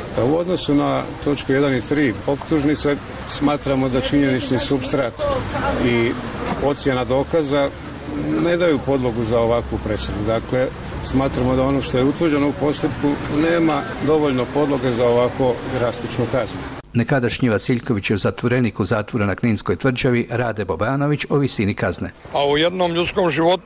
U odnosu na točku 1 i 3 optužnice smatramo da činjenični supstrat i ocjena dokaza ne daju podlogu za ovakvu presudu. Dakle, smatramo da ono što je utvrđeno u postupku nema dovoljno podloge za ovako drastičnu kaznu. Nekadašnji Vasiljkovićev zatvorenik u zatvoru na Kninskoj tvrđavi Rade Bobanović o visini kazne. A u jednom ljudskom životu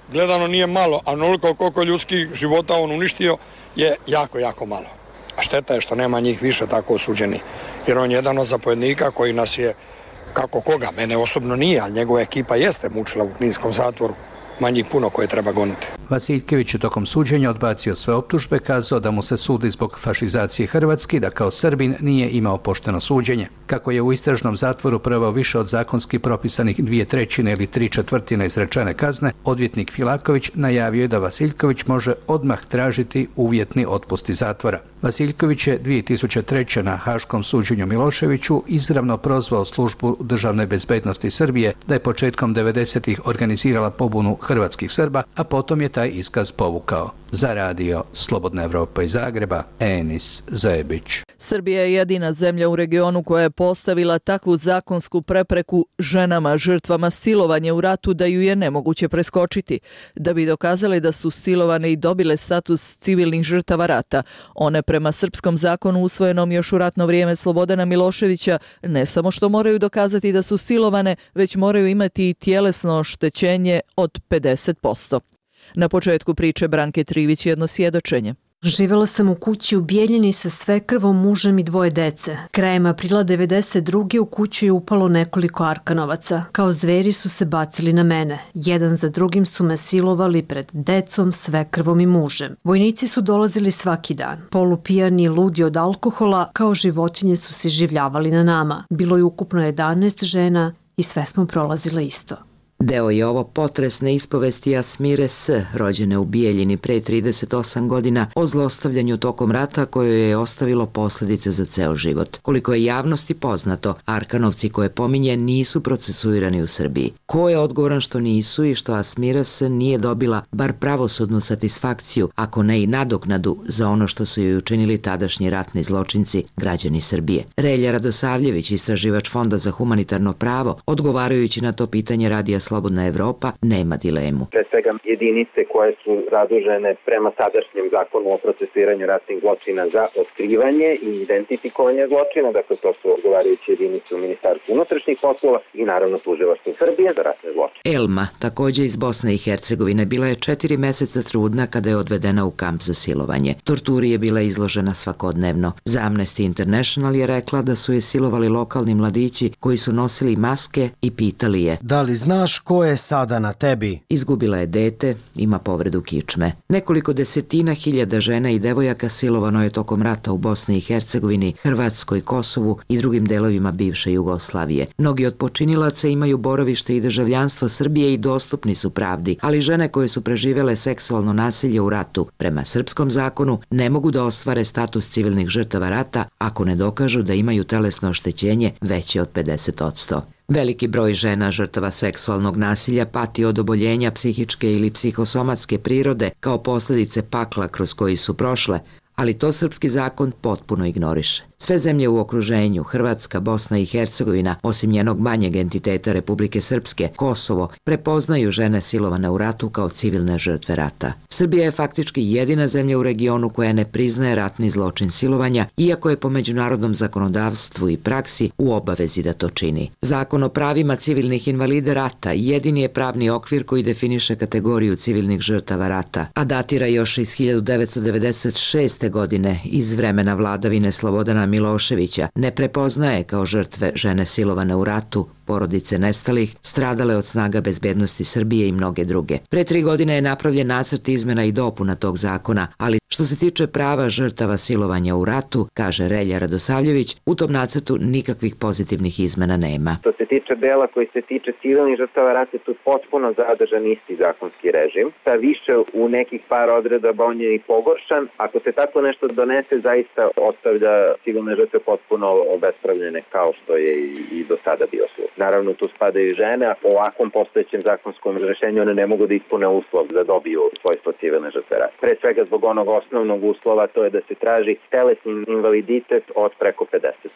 gledano nije malo, a onoliko koliko ljudskih života on uništio je jako, jako malo. A šteta je što nema njih više tako osuđeni. Jer on je jedan od zapovjednika koji nas je, kako koga, mene osobno nije, ali njegova ekipa jeste mučila u kninskom zatvoru. Manjih puno koje treba goniti. Vasiljkević je tokom suđenja odbacio sve optužbe, kazao da mu se sudi zbog fašizacije Hrvatske, da kao Srbin nije imao pošteno suđenje. Kako je u istražnom zatvoru proveo više od zakonski propisanih 2/3 ili 3/4 izrečene kazne, odvjetnik Filaković najavio je da Vasiljković može odmah tražiti uvjetni otpust iz zatvora. Vasiljković je 2003. na Haškom suđenju Miloševiću izravno prozvao službu državne bezbednosti Srbije da je početkom 90-ih organizirala pobunu hrvatskih Srba, a potom je taj iskaz povukao. Za radio Slobodna Evropa iz Zagreba, Enis Zebić. Srbija je jedina zemlja u regionu koja je postavila takvu zakonsku prepreku ženama žrtvama silovanja u ratu da ju je nemoguće preskočiti. Da bi dokazali da su silovane i dobile status civilnih žrtava rata, one prema srpskom zakonu usvojenom još u ratno vrijeme Slobodana Miloševića ne samo što moraju dokazati da su silovane, već moraju imati i tjelesno oštećenje od 50%. Na početku priče Branke Trivić jedno svjedočenje. Živela sam u kući u Bijeljini sa svekrvom, mužem i 2 dece. Krajem aprila 92. u kuću je upalo nekoliko Arkanovaca. Kao zveri su se bacili na mene. Jedan za drugim su me silovali pred decom, svekrvom i mužem. Vojnici su dolazili svaki dan. Polupijani i ludi od alkohola, kao životinje su se življavali na nama. Bilo je ukupno 11 žena i sve smo prolazile isto. Deo je ovo potresne ispovesti Asmire S., rođene u Bijeljini pre 38 godina, o zlostavljanju tokom rata koje je ostavilo posljedice za ceo život. Koliko je javnosti poznato, Arkanovci koje pominje nisu procesuirani u Srbiji. Ko je odgovoran što nisu i što Asmira S. nije dobila bar pravosudnu satisfakciju, ako ne i nadoknadu za ono što su joj učinili tadašnji ratni zločinci, građani Srbije? Relja Radosavljević, istraživač Fonda za humanitarno pravo, odgovarajući na to pitanje radija Slobodna Evropa, nema dilemu. Pre svega jedinice koje su zadužene prema sadašnjem zakonu o procesuiranju ratnih zločina za otkrivanje i identifikovanje zločina, dakle to su odgovarajuće jedinice u Ministarstvu unutrašnjih poslova i naravno tužilaštvo Srbije za ratne zločine. Elma, također iz Bosne i Hercegovine, bila je 4 meseca trudna kada je odvedena u kamp za silovanje. Torturi je bila izložena svakodnevno. Za Amnesty International je rekla da su je silovali lokalni mladići koji su nosili maske i pitali je: da li znaš ko je sada na tebi? Izgubila je dete, ima povredu kičme. Nekoliko desetina hiljada žena i devojaka silovano je tokom rata u Bosni i Hercegovini, Hrvatskoj, Kosovu i drugim delovima bivše Jugoslavije. Mnogi od počinilaca imaju boravište i državljanstvo Srbije i dostupni su pravdi, ali žene koje su preživele seksualno nasilje u ratu, prema srpskom zakonu, ne mogu da ostvare status civilnih žrtava rata ako ne dokažu da imaju telesno oštećenje veće od 50%. Veliki broj žena žrtava seksualnog nasilja pati od oboljenja psihičke ili psihosomatske prirode kao posljedice pakla kroz koji su prošle, ali to srpski zakon potpuno ignoriše. Sve zemlje u okruženju, Hrvatska, Bosna i Hercegovina, osim njenog manjeg entiteta Republike Srpske, Kosovo, prepoznaju žene silovane u ratu kao civilne žrtve rata. Srbija je faktički jedina zemlja u regionu koja ne priznaje ratni zločin silovanja, iako je po međunarodnom zakonodavstvu i praksi u obavezi da to čini. Zakon o pravima civilnih invalida rata jedini je pravni okvir koji definiše kategoriju civilnih žrtava rata, a datira još iz 1996. godine iz vremena vladavine Slobodana Miloševića. Ne prepoznaje kao žrtve žene silovane u ratu, porodice nestalih, stradale od snaga bezbednosti Srbije i mnoge druge. Pre 3 godine je napravljen nacrt izmena i dopuna tog zakona, ali što se tiče prava žrtava silovanja u ratu, kaže Relja Radosavljević, u tom nacrtu nikakvih pozitivnih izmena nema. Što se tiče dela koji se tiče civilnih žrtava rata, tu potpuno zadržan isti zakonski režim. Ta više u nekih par odredaba on je i pogoršan. Ako se tako nešto donese, zaista ostavlja civilne žrtve potpuno obespravljene kao što je i do sada bio slučaj. Naravno, tu spadaju žene, a po ovakvom postojećem zakonskom rešenju one ne mogu da ispune uslov da dobiju svojstvo civilne žrtve rata. Pre svega zbog onog osnovnog uslova, to je da se traži telesni invaliditet od preko 50%.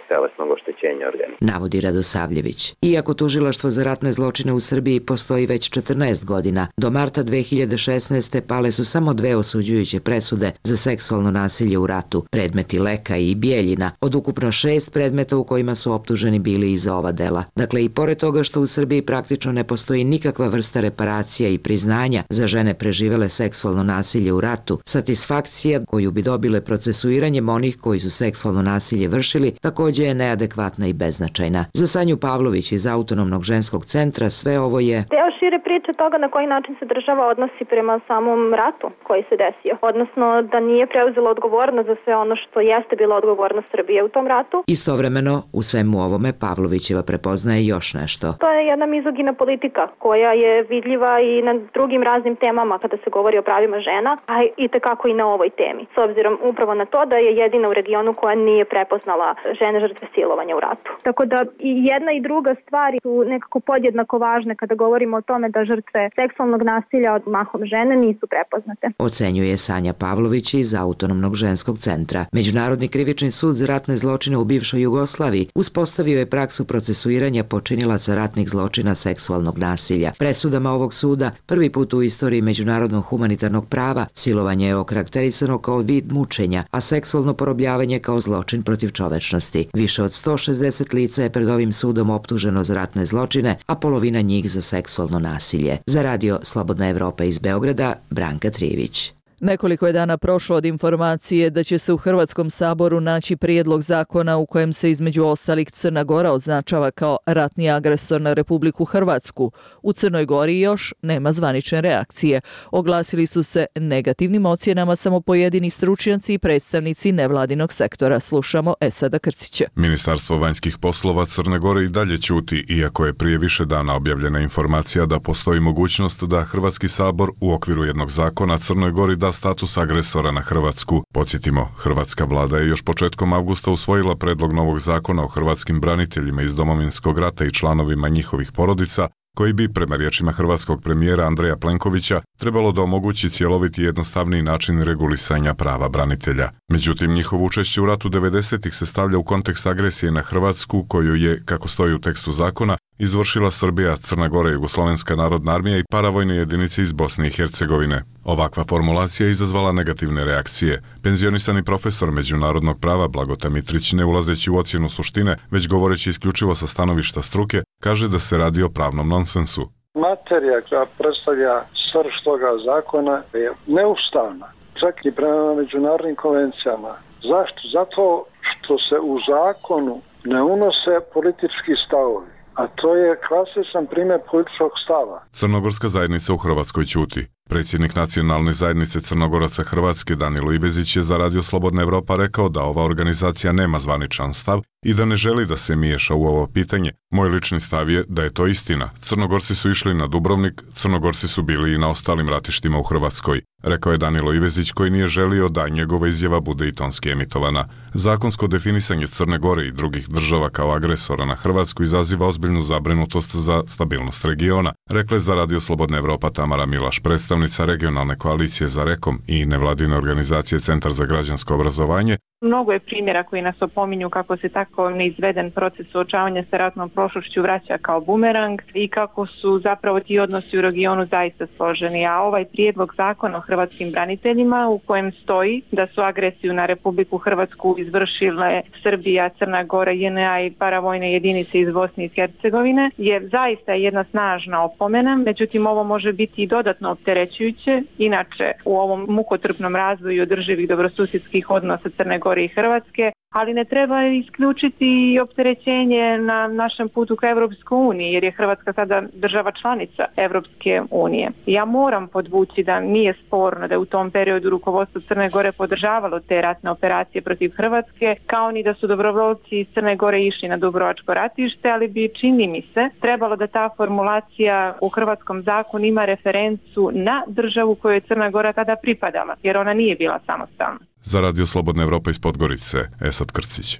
telesnog oštećenja organizma. Navodi Radosavljević. Iako tužilaštvo za ratne zločine u Srbiji postoji već 14 godina, do marta 2016. pale su samo 2 osuđujuće presude za seksualno nasilje u ratu, predmeti Leka i Bijeljina, od ukupno 6 predmeta u kojima su optuženi bili i za ova dela. Dakle, i pored toga što u Srbiji praktično ne postoji nikakva vrsta reparacija i priznanja za žene preživele seksualno nasilje u ratu, satisfakcija koju bi dobile procesuiranjem onih koji su seksualno nasilje vršili takođe je neadekvatna i beznačajna. Za Sanju Pavlović iz Autonomnog ženskog centra sve ovo je deo šire priče toga na koji način se država odnosi prema samom ratu koji se desio, odnosno da nije preuzela odgovornost za sve ono što jeste bila odgovornost Srbije u tom ratu. Istovremeno, u svemu ovome Pavlovićeva prepoznaje još nešto. To je jedna mizogina politika koja je vidljiva i na drugim raznim temama kada se govori o pravima žena, a i tekako i na ovoj temi. S obzirom upravo na to da je jedina u regionu koja nije prepoznala žene žrtve silovanja u ratu. Tako da i jedna i druga stvar su nekako podjednako važne kada govorimo o tome da žrtve seksualnog nasilja od mahom žene nisu prepoznate. Ocenjuje Sanja Pavlović iz Autonomnog ženskog centra. Međunarodni krivični sud za ratne zločine u bivšoj Jugoslaviji uspostavio je praksu procesuiranja počinilaca ratnih zločina seksualnog nasilja. Presudama ovog suda prvi put u istoriji međunarodnog humanitarnog prava silovanje je okarakterisano kao vid mučenja, a seksualno porobljavanje kao zločin protiv čovečnosti. Više od 160 lica je pred ovim sudom optuženo za ratne zločine, a polovina njih za seksualno nasilje. Za radio Slobodna Evropa iz Beograda, Branka Trivić. Nekoliko je dana prošlo od informacije da će se u Hrvatskom saboru naći prijedlog zakona u kojem se između ostalih Crna Gora označava kao ratni agresor na Republiku Hrvatsku. U Crnoj Gori još nema zvanične reakcije. Oglasili su se negativnim ocjenama samo pojedini stručnjaci i predstavnici nevladinog sektora. Slušamo Esada Krcića. Ministarstvo vanjskih poslova Crne Gore i dalje ćuti, iako je prije više dana objavljena informacija da postoji mogućnost da Hrvatski sabor u okviru jednog zakona Crnoj Gori da status agresora na Hrvatsku. Podsjetimo, hrvatska vlada je još početkom avgusta usvojila predlog novog zakona o hrvatskim braniteljima iz Domovinskog rata i članovima njihovih porodica, koji bi, prema riječima hrvatskog premijera Andreja Plenkovića, trebalo da omogući cjeloviti i jednostavniji način regulisanja prava branitelja. Međutim, njihovo učešće u ratu 90-ih se stavlja u kontekst agresije na Hrvatsku, koju je, kako stoji u tekstu zakona, izvršila Srbija, Crna Gora, Jugoslovenska narodna armija i paravojne jedinice iz Bosne i Hercegovine. Ovakva formulacija je izazvala negativne reakcije. Penzionisani profesor međunarodnog prava Blagota Mitrić, ne ulazeći u ocjenu suštine, već govoreći isključivo sa stanovišta struke, kaže da se radi o pravnom nonsensu. Materija koja predstavlja srž toga zakona je neustavna, čak i prema međunarodnim konvencijama. Zašto? Zato što se u zakonu ne unose politički stavovi. A to je klasičan primjer političkog stava. Crnogorska zajednica u Hrvatskoj ćuti. Predsjednik Nacionalne zajednice Crnogoraca Hrvatske Danilo Ivezić je za radio Slobodna Evropa rekao da ova organizacija nema zvaničan stav i da ne želi da se miješa u ovo pitanje. Moj lični stav je da je to istina. Crnogorci su išli na Dubrovnik, Crnogorci su bili i na ostalim ratištima u Hrvatskoj, rekao je Danilo Ivezić, koji nije želio da njegova izjava bude i tonski emitovana. Zakonsko definisanje Crne Gore i drugih država kao agresora na Hrvatsku izaziva ozbiljnu zabrinutost za stabilnost regiona, rekla je za radio Slobodna Evropa Tamara Milaš, predstavnica regionalne koalicije za Rekom i nevladine organizacije Centar za građansko obrazovanje. Mnogo je primjera koji nas opominju kako se tako neizveden proces suočavanja sa ratnom prošlošću vraća kao bumerang i kako su zapravo ti odnosi u regionu zaista složeni. A ovaj prijedlog zakona o hrvatskim braniteljima u kojem stoji da su agresiju na Republiku Hrvatsku izvršile Srbija, Crna Gora, JNA i paravojne jedinice iz Bosne i Hercegovine je zaista jedna snažna opomena. Međutim, ovo može biti i dodatno opterećujuće. Inače, u ovom mukotrpnom razvoju održivih dobrosusjedskih odnosa Crne Gore i Hrvatske, ali ne treba isključiti i opterećenje na našem putu ka Evropskoj uniji, jer je Hrvatska sada država članica Evropske unije. Ja moram podvući da nije sporno da je u tom periodu rukovodstvo Crne Gore podržavalo te ratne operacije protiv Hrvatske, kao ni da su dobrovoljci iz Crne Gore išli na Dubrovačko ratište, ali bi, čini mi se, trebalo da ta formulacija u hrvatskom zakonu ima referencu na državu kojoj je Crna Gora tada pripadala, jer ona nije bila samostalna. Za radio Slobodna Evropa iz Podgorice, Esad Krcić.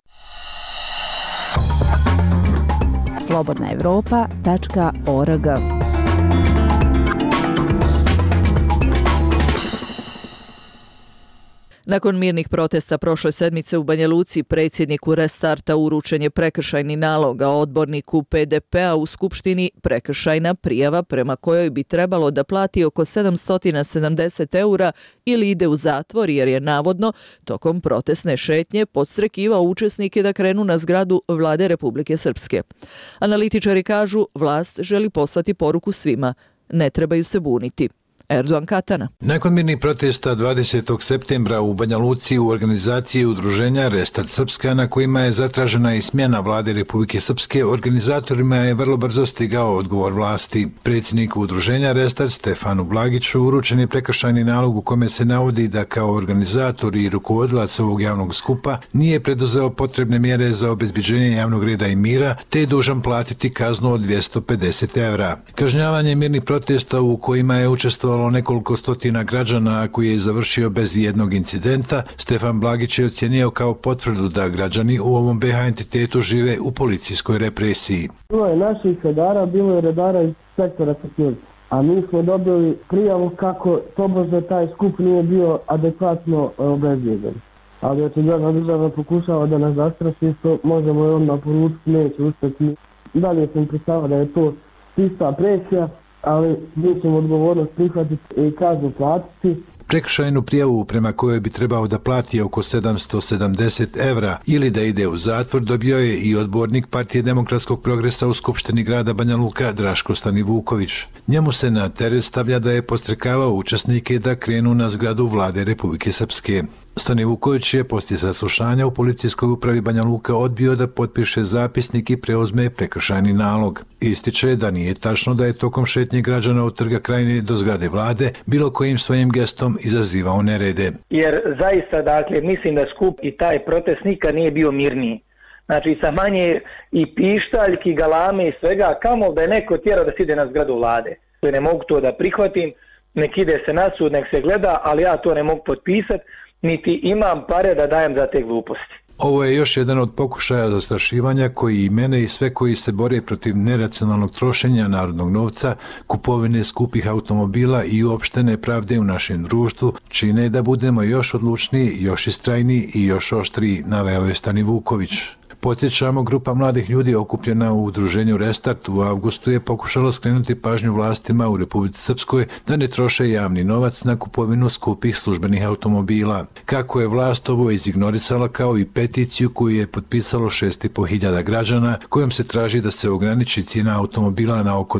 slobodnaevropa.org. Nakon mirnih protesta prošle sedmice u Banja Luci, predsjedniku Restarta uručen je prekršajni nalog, a odborniku PDP-a u Skupštini prekršajna prijava prema kojoj bi trebalo da plati oko 770 eura ili ide u zatvor jer je navodno tokom protestne šetnje podstrekivao učesnike da krenu na zgradu Vlade Republike Srpske. Analitičari kažu, vlast želi poslati poruku svima, ne trebaju se buniti. Erdogan Katana. Nakon mirnih protesta 20. septembra u Banja Luci u organizaciji udruženja Restart Srpska, na kojima je zatražena i smjena Vlade Republike Srpske, organizatorima je vrlo brzo stigao odgovor vlasti. Predsjedniku udruženja Restart Stefanu Blagiću uručen je prekršajni nalog u kome se navodi da kao organizator i rukovodilac ovog javnog skupa nije preduzeo potrebne mjere za obezbeđenje javnog reda i mira, te je dužan platiti kaznu od 250 evra. Kažnjavanje mirnih protesta u kojima je učestvovalo nekoliko stotina građana koji je završio bez jednog incidenta, Stefan Blagić je ocijenio kao potvrdu da građani u ovom BH entitetu žive u policijskoj represiji. Bilo je naših redara, bilo je redara iz sektora security, a mi smo dobili prijavu kako tobože taj skup nije bio adekvatno obezbijeđen. Ali očigledno država pokušava da nas zastraši, što možemo i odmah poručiti, neće uspjeti. Dalje sam predstavio da je to čista presija, ali mi ćemo odgovornost prihvatiti i kaznu platiti. Prekršajnu prijavu prema kojoj bi trebao da plati oko 770 evra ili da ide u zatvor dobio je i odbornik Partije demokratskog progresa u Skupštini grada Banja Luka Draško Stanivuković. Njemu se na teret stavlja da je podstrekavao učesnike da krenu na zgradu Vlade Republike Srpske. Stanivuković je poslije saslušanja u policijskoj upravi Banja Luka odbio da potpiše zapisnik i preuzme prekršajni nalog. Ističe da nije tačno da je tokom šetnje građana od Trga Krajine do zgrade Vlade bilo kojim svojim gestom izazivao nerede. Jer zaista, dakle, mislim da skup i taj protest nikad nije bio mirniji. Znači, sa manje i pištaljki, galame i svega, kamo da je neko tjerao da se ide na zgradu Vlade. Ne mogu to da prihvatim, nek ide se na sud, nek se gleda, ali ja to ne mogu potpisati, niti imam pare da dajem za te gluposti. Ovo je još jedan od pokušaja zastrašivanja koji i mene i sve koji se bore protiv neracionalnog trošenja narodnog novca, kupovine skupih automobila i uopšte nepravde u našem društvu čine da budemo još odlučniji, još istrajniji i još oštriji, naveo je Stanivuković. Podsjećamo, grupa mladih ljudi okupljena u udruženju Restart u avgustu je pokušala skrenuti pažnju vlastima u Republici Srpskoj da ne troše javni novac na kupovinu skupih službenih automobila. Kako je vlast ovo izignorisala kao i peticiju koju je potpisalo 6.500 građana, kojom se traži da se ograniči cijena automobila na oko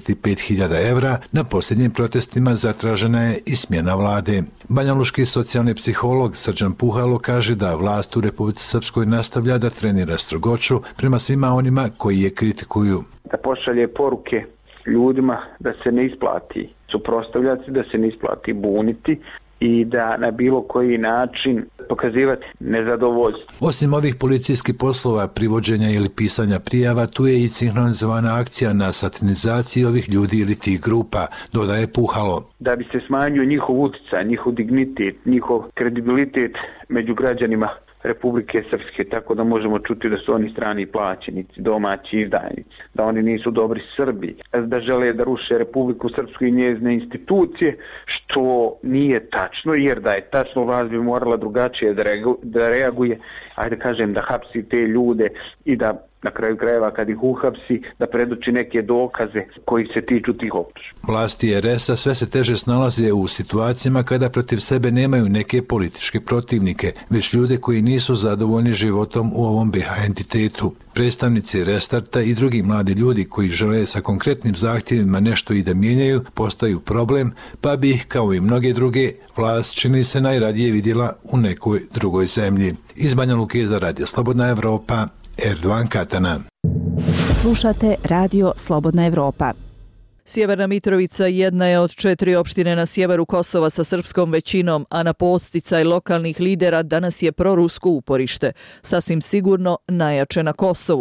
25.000 evra, na posljednjim protestima zatražena je i smjena vlade. Banjaluški socijalni psiholog Srđan Puhalo kaže da vlast u Republici Srpskoj nastavlja da trenira strogoću prema svima onima koji je kritikuju. Da pošalje poruke ljudima da se ne isplati suprotstavljati, da se ne isplati buniti i da na bilo koji način pokazivati nezadovoljstvo. Osim ovih policijskih poslova, privođenja ili pisanja prijava, tu je i sinhronizovana akcija na satanizaciji ovih ljudi ili tih grupa, dodaje Puhalo. Da bi se smanjio njihov utjecaj, njihov dignitet, njihov kredibilitet među građanima Republike Srpske, tako da možemo čuti da su oni strani plaćenici, domaći izdajnici, da oni nisu dobri Srbi, da žele da ruše Republiku Srpsku i njezine institucije, što nije tačno, jer da je tačno, vlast bi morala drugačije da reaguje, ajde kažem, da hapsi te ljude i da na kraju krajeva kad ih uhapsi da predoči neke dokaze koji se tiču tih optužbi. Vlasti RS-a sve se teže snalaze u situacijama kada protiv sebe nemaju neke političke protivnike, već ljude koji nisu zadovoljni životom u ovom BH entitetu. Predstavnici Restarta i drugi mladi ljudi koji žele sa konkretnim zahtjevima nešto i da mijenjaju postaju problem, pa bi ih, kao i mnoge druge, vlast čini se najradije vidjela u nekoj drugoj zemlji. Iz Banja Luke za Radio Slobodna Evropa, Erdogan Katana. Slušate Radio Slobodna Evropa. Sjeverna Mitrovica jedna je od 4 opštine na sjeveru Kosova sa srpskom većinom, a na podsticaj lokalnih lidera danas je prorusko uporište, sasvim sigurno najjače na Kosovu.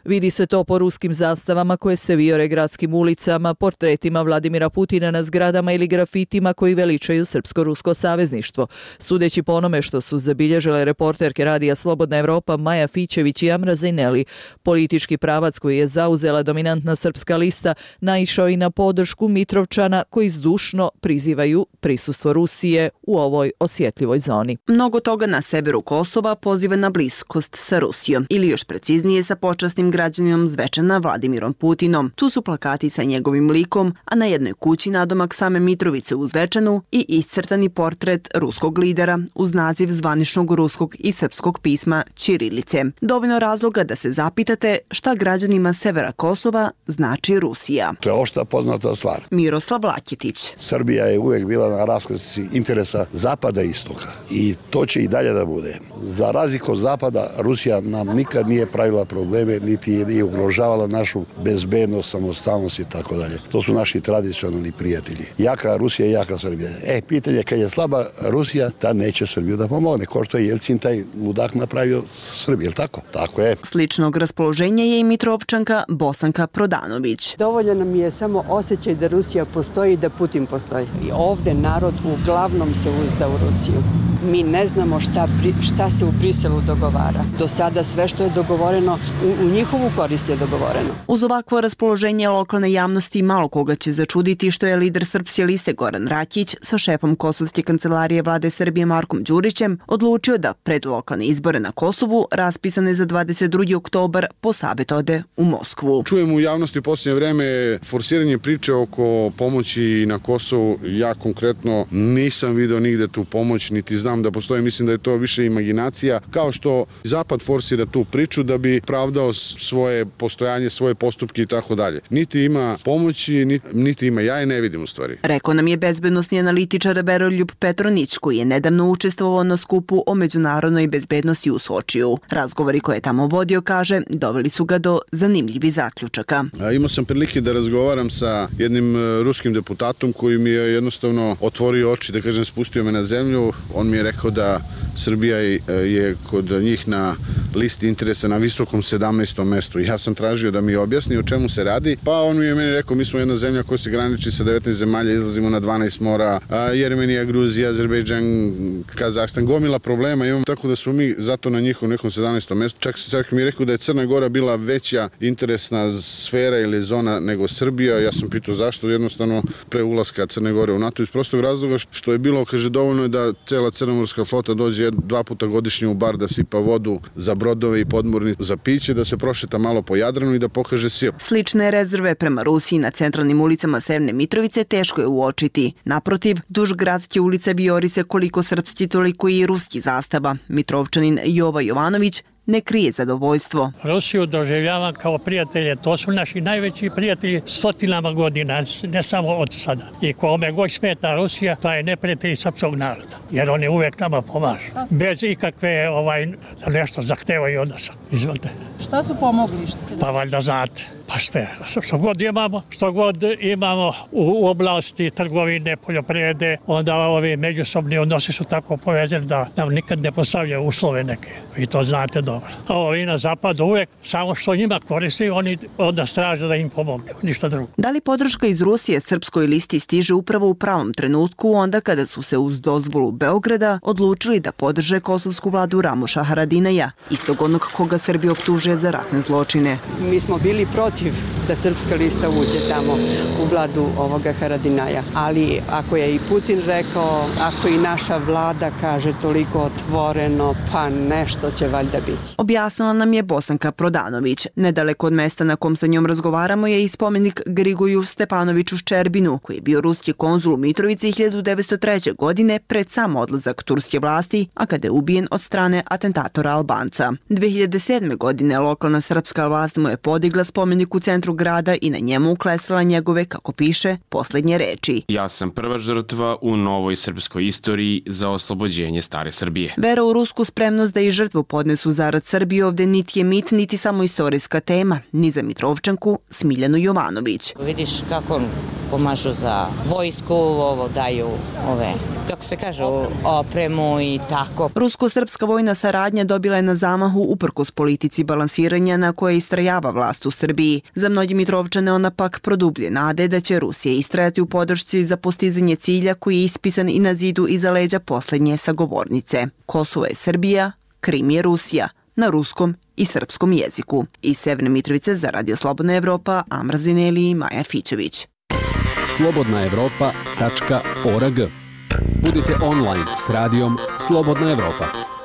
Vidi se to po ruskim zastavama koje se vijore gradskim ulicama, portretima Vladimira Putina na zgradama ili grafitima koji veličaju Srpsko-rusko savezništvo. Sudeći po onome što su zabilježile reporterke Radija Slobodna Evropa Maja Fićević i Amra Zajneli, politički pravac koji je zauzela dominantna srpska lista naišao i na podršku Mitrovčana koji zdušno prizivaju prisustvo Rusije u ovoj osjetljivoj zoni. Mnogo toga na severu Kosova poziva na bliskost sa Rusijom ili još preciznije sa počasnim građaninom Zvečana Vladimirom Putinom. Tu su plakati sa njegovim likom, a na jednoj kući nadomak same Mitrovice u Zvečanu i iscrtani portret ruskog lidera uz naziv zvaničnog ruskog i srpskog pisma ćirilice. Dovoljno razloga da se zapitate šta građanima severa Kosova znači Rusija. To je opšta poznata stvar. Miroslav Laketić. Srbija je uvek bila na raskrsnici interesa zapada i istoka i to će i dalje da bude. Za razliku od zapada, Rusija nam nikad nije pravila probleme, niti je ugrožavala našu bezbednost, samostalnost i tako dalje. To su naši tradicionalni prijatelji. Jaka Rusija i jaka Srbija. Pitanje kad je slaba Rusija, ta neće Srbiju da pomogne. Ko što je Jelcin taj ludak napravio Srbiju, je li tako? Tako je. Sličnog raspoloženja je i Mitrovčanka Bosanka Prodanović. Dovoljno nam je samo osjećaj da Rusija postoji i da Putin postoji. I ovde narod uglavnom se uzda u Rusiju. Mi ne znamo šta se u Briselu dogovara. Do sada sve što je dogovoreno, u njihovu korist je dogovoreno. Uz ovakvo raspoloženje lokalne javnosti malo koga će začuditi što je lider Srpske liste Goran Rakić sa šefom Kosovske kancelarije vlade Srbije Markom Đurićem odlučio da pred lokalne izbore na Kosovu, raspisane za 22. oktobar, posavjet ode u Moskvu. Čujem u javnosti u posljednje vreme forsiranje priče oko pomoći na Kosovu. Ja konkretno nisam video nigde tu pomoć, niti znam da postoji. Mislim da je to više imaginacija, kao što Zapad forsira tu priču da bi pravdao svoje postojanje, svoje postupke i tako dalje. Niti ima pomoći, niti ima, ja je ne vidim u stvari. Rekao nam je bezbednosni analitičar Veroljub Petronić, koji je nedavno učestvovao na skupu o međunarodnoj bezbednosti u Sočiju. Razgovori koje je tamo vodio, kaže, doveli su ga do zanimljivih zaključaka. Imao sam prilike da razgovaram sa jednim ruskim deputatom koji mi je jednostavno otvorio oči, da kažem, spustio me na zemlju. On mi je rekao da Srbija je kod njih na listi interesa na visokom 17. mestu. Ja sam tražio da mi objasni o čemu se radi, pa on mi je meni rekao, mi smo jedna zemlja koja se graniči sa 19 zemalja, izlazimo na 12 mora, Jermenija, Gruzija, Azerbejdžan, Kazahstan, gomila problema imamo, tako da smo mi zato na njihovom nekom 17. mestu. Čak mi je rekao da je Crna Gora bila veća interesna sfera ili zona nego Srbija. Ja sam pitao zašto, jednostavno pre ulaska Crne Gore u NATO iz prostog razloga što je bilo, kaže, dovoljno je da cela crnomorska flota dođe 2 puta godišnje u bar da sipa vodu za brodove i podmornice za piće, da se prošeta malo po Jadranu i da pokaže silu. Slične rezerve prema Rusiji na centralnim ulicama Severne Mitrovice teško je uočiti. Naprotiv, duž gradske ulice vijori se koliko srpski, toliko i ruski zastava. Mitrovčanin Jova Jovanović ne krije zadovoljstvo. Rusiju doživljavam kao prijatelje, to su naši najveći prijatelji stotinama godina, ne samo od sada. I kome god smeta Rusija, to je neprijatelj srpskog naroda, jer oni uvek nama pomažu. Bez ikakve nešto zahtevaju od nas. Izvolite. Šta su pomogli? Pa valjda znate. Pa sve, što god imamo u oblasti trgovine, poljoprivrede, onda ovi međusobni odnosi su tako povezani da nam nikad ne postavljaju uslove neke. Vi to znate dobro. A ovi na zapadu uvek, samo što njima koristi, oni od nas traže da im pomogne, ništa drugo. Da li podrška iz Rusije srpskoj listi stiže upravo u pravom trenutku, onda kada su se uz dozvolu Beograda odlučili da podrže kosovsku vladu Ramuša Haradinaja, istog onog koga Srbija optužuje za ratne zločine? Mi smo bili protiv da srpska lista uđe tamo u vladu ovoga Haradinaja. Ali ako je i Putin rekao, ako i naša vlada kaže toliko otvoreno, pa nešto će valjda biti. Objasnila nam je Bosanka Prodanović. Nedaleko od mesta na kom sa njom razgovaramo je i spomenik Grigoju Stepanoviću Ščerbinu, koji je bio ruski konzul u Mitrovici 1903. godine pred sam odlazak turske vlasti, a kada je ubijen od strane atentatora Albanca. 2007. godine lokalna srpska vlast mu je podigla spomenik u centru grada i na njemu uklesala njegove, kako piše, posljednje reči. Ja sam prva žrtva u novoj srpskoj istoriji za oslobođenje stare Srbije. Vera u rusku spremnost da i žrtvu podnesu zarad Srbije ovde niti je mit, niti samo istorijska tema, ni za Mitrovčanku Smiljanu Jovanović. Vidiš kako pomažu za vojsku, ovo daju kako se kaže, opremu i tako. Rusko-srpska vojna saradnja dobila je na zamahu uprkos politici balansiranja na koje istrajava vlast u Srbiji. Za mnogi Mitrovčane ona pak produblje nade da će Rusija istrajati u podršci za postizanje cilja koji je ispisan i na zidu iza leđa poslednje sagovornice. Kosovo je Srbija, Krim je Rusija, na ruskom i srpskom jeziku. Iz Severne Mitrovice za Radio Slobodna Evropa, Amra Zineli i Maja Fićević. slobodnaevropa.org. Budite online s radijom Slobodna Evropa.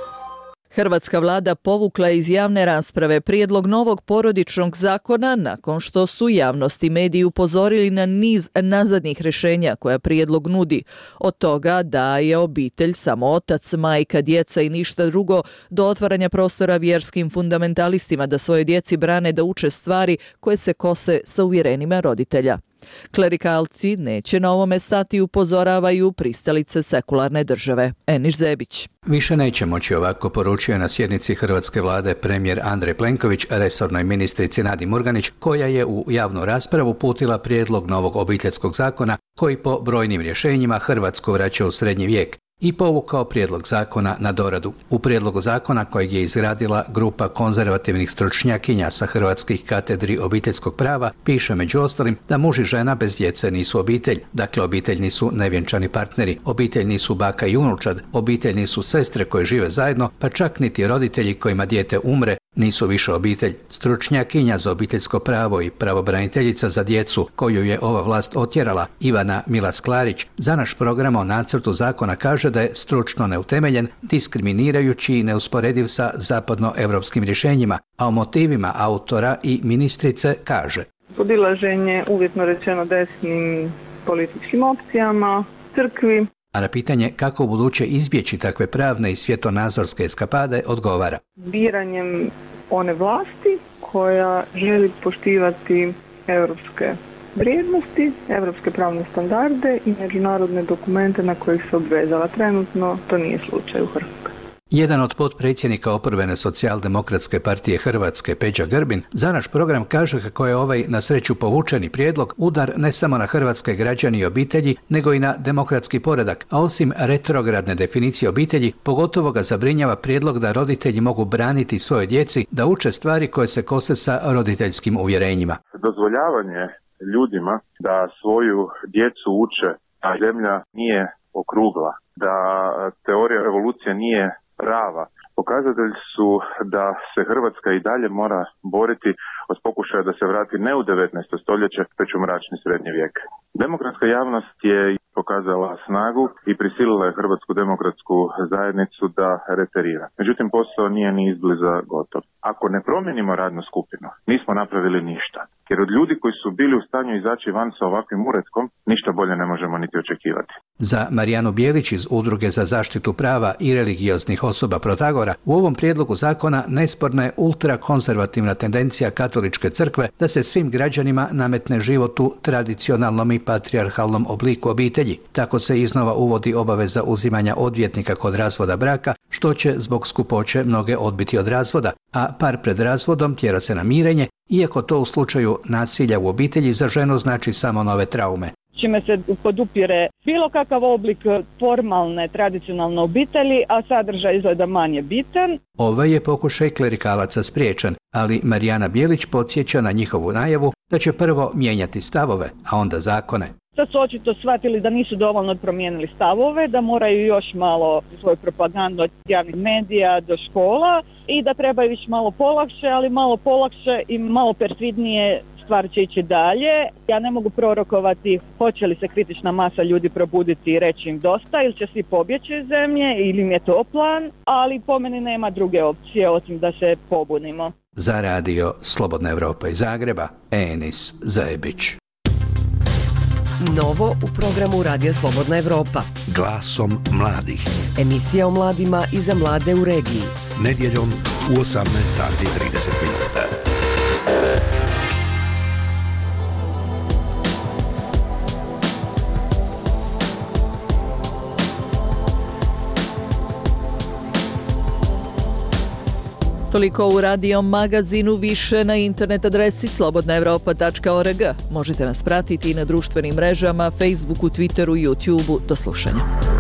Hrvatska vlada povukla iz javne rasprave prijedlog novog porodičnog zakona nakon što su javnost i mediji upozorili na niz nazadnih rješenja koja prijedlog nudi. Od toga da je obitelj samo otac, majka, djeca i ništa drugo, do otvaranja prostora vjerskim fundamentalistima da svoje djeci brane da uče stvari koje se kose sa uvjerenjima roditelja. Klerikalci neće na ovome stati, upozoravaju pristalice sekularne države. Eniš Zebić. Više neće moći ovako, poručio na sjednici hrvatske vlade premijer Andrej Plenković resornoj ministrici Nadi Murganić, koja je u javnu raspravu putila prijedlog novog obiteljskog zakona koji po brojnim rješenjima Hrvatsku vraća u srednji vijek i povukao prijedlog zakona na doradu. U prijedlogu zakona kojeg je izgradila grupa konzervativnih stručnjakinja sa hrvatskih katedri obiteljskog prava piše među ostalim da muž i žena bez djece nisu obitelj. Dakle, obitelj nisu nevjenčani partneri, obitelj nisu baka i unučad, obitelj nisu sestre koje žive zajedno, pa čak niti roditelji kojima dijete umre nisu više obitelj. Stručnjakinja za obiteljsko pravo i pravobraniteljica za djecu koju je ova vlast otjerala, Ivana Milas-Klarić, za naš program o nacrtu zakona kaže da je stručno neutemeljen, diskriminirajući i neusporediv sa zapadnoevropskim rješenjima, a o motivima autora i ministrice kaže: podilaženje uvjetno rečeno desnim političkim opcijama, crkvi. A na pitanje kako u buduće izbjeći takve pravne i svjetonazorske eskapade odgovara: biranjem one vlasti koja želi poštivati europske vrijednosti, europske pravne standarde i međunarodne dokumente na kojih se obvezala. Trenutno to nije slučaj u Hrvatskoj. Jedan od potpredsjednika oporbene socijaldemokratske partije Hrvatske, Peđa Grbin, za naš program kaže kako je ovaj na sreću povučeni prijedlog udar ne samo na hrvatske građani i obitelji, nego i na demokratski poredak, a osim retrogradne definicije obitelji, pogotovo ga zabrinjava prijedlog da roditelji mogu braniti svoje djeci da uče stvari koje se kose sa roditeljskim uvjerenjima. Dozvoljavanje ljudima da svoju djecu uče, a zemlja nije okrugla, da teorija evolucije nije prava, pokazatelji su da se Hrvatska i dalje mora boriti od pokušaja da se vrati ne u 19. stoljeće, već u mračni srednji vijek. Demokratska javnost je pokazala snagu i prisilila je Hrvatsku demokratsku zajednicu da reterira. Međutim, posao nije ni izbliza gotov. Ako ne promijenimo radnu skupinu, nismo napravili ništa. Jer od ljudi koji su bili u stanju izaći van sa ovakvim uretkom, ništa bolje ne možemo niti očekivati. Za Marijanu Bijelić iz Udruge za zaštitu prava i religioznih osoba Protagora, u ovom prijedlogu zakona nesporna je ultrakonzervativna tendencija katoličke crkve da se svim građanima nametne život u tradicionalnom i patrijarhalnom obliku obitelji. Tako se iznova uvodi obaveza uzimanja odvjetnika kod razvoda braka, što će zbog skupoće mnoge odbiti od razvoda, a par pred razvodom tjera se na mirenje, iako to u slučaju nasilja u obitelji za ženu znači samo nove traume. Čime se podupire bilo kakav oblik formalne, tradicionalne obitelji, a sadržaj izgleda manje bitan. Ovaj je pokušaj klerikalaca spriječen, ali Marijana Bijelić podsjeća na njihovu najavu da će prvo mijenjati stavove, a onda zakone. Sad su očito shvatili da nisu dovoljno promijenili stavove, da moraju još malo svoju propagandu od javnih medija do škola i da trebaju više malo polakše, ali malo polakše i malo perfidnije stvar će ići dalje. Ja ne mogu prorokovati hoće li se kritična masa ljudi probuditi i reći im dosta ili će svi pobjeći iz zemlje ili im je to plan, ali po meni nema druge opcije osim da se pobunimo. Za radio Slobodna Evropa iz Zagreba, Enis Zajebić. Novo u programu Radija Slobodna Evropa. Glasom mladih. Emisija o mladima i za mlade u regiji. Nedjeljom u 18:30. Toliko u Radio magazinu, više na internet adresi slobodnaevropa.org. Možete nas pratiti i na društvenim mrežama, Facebooku, Twitteru, YouTubeu. Do slušanja.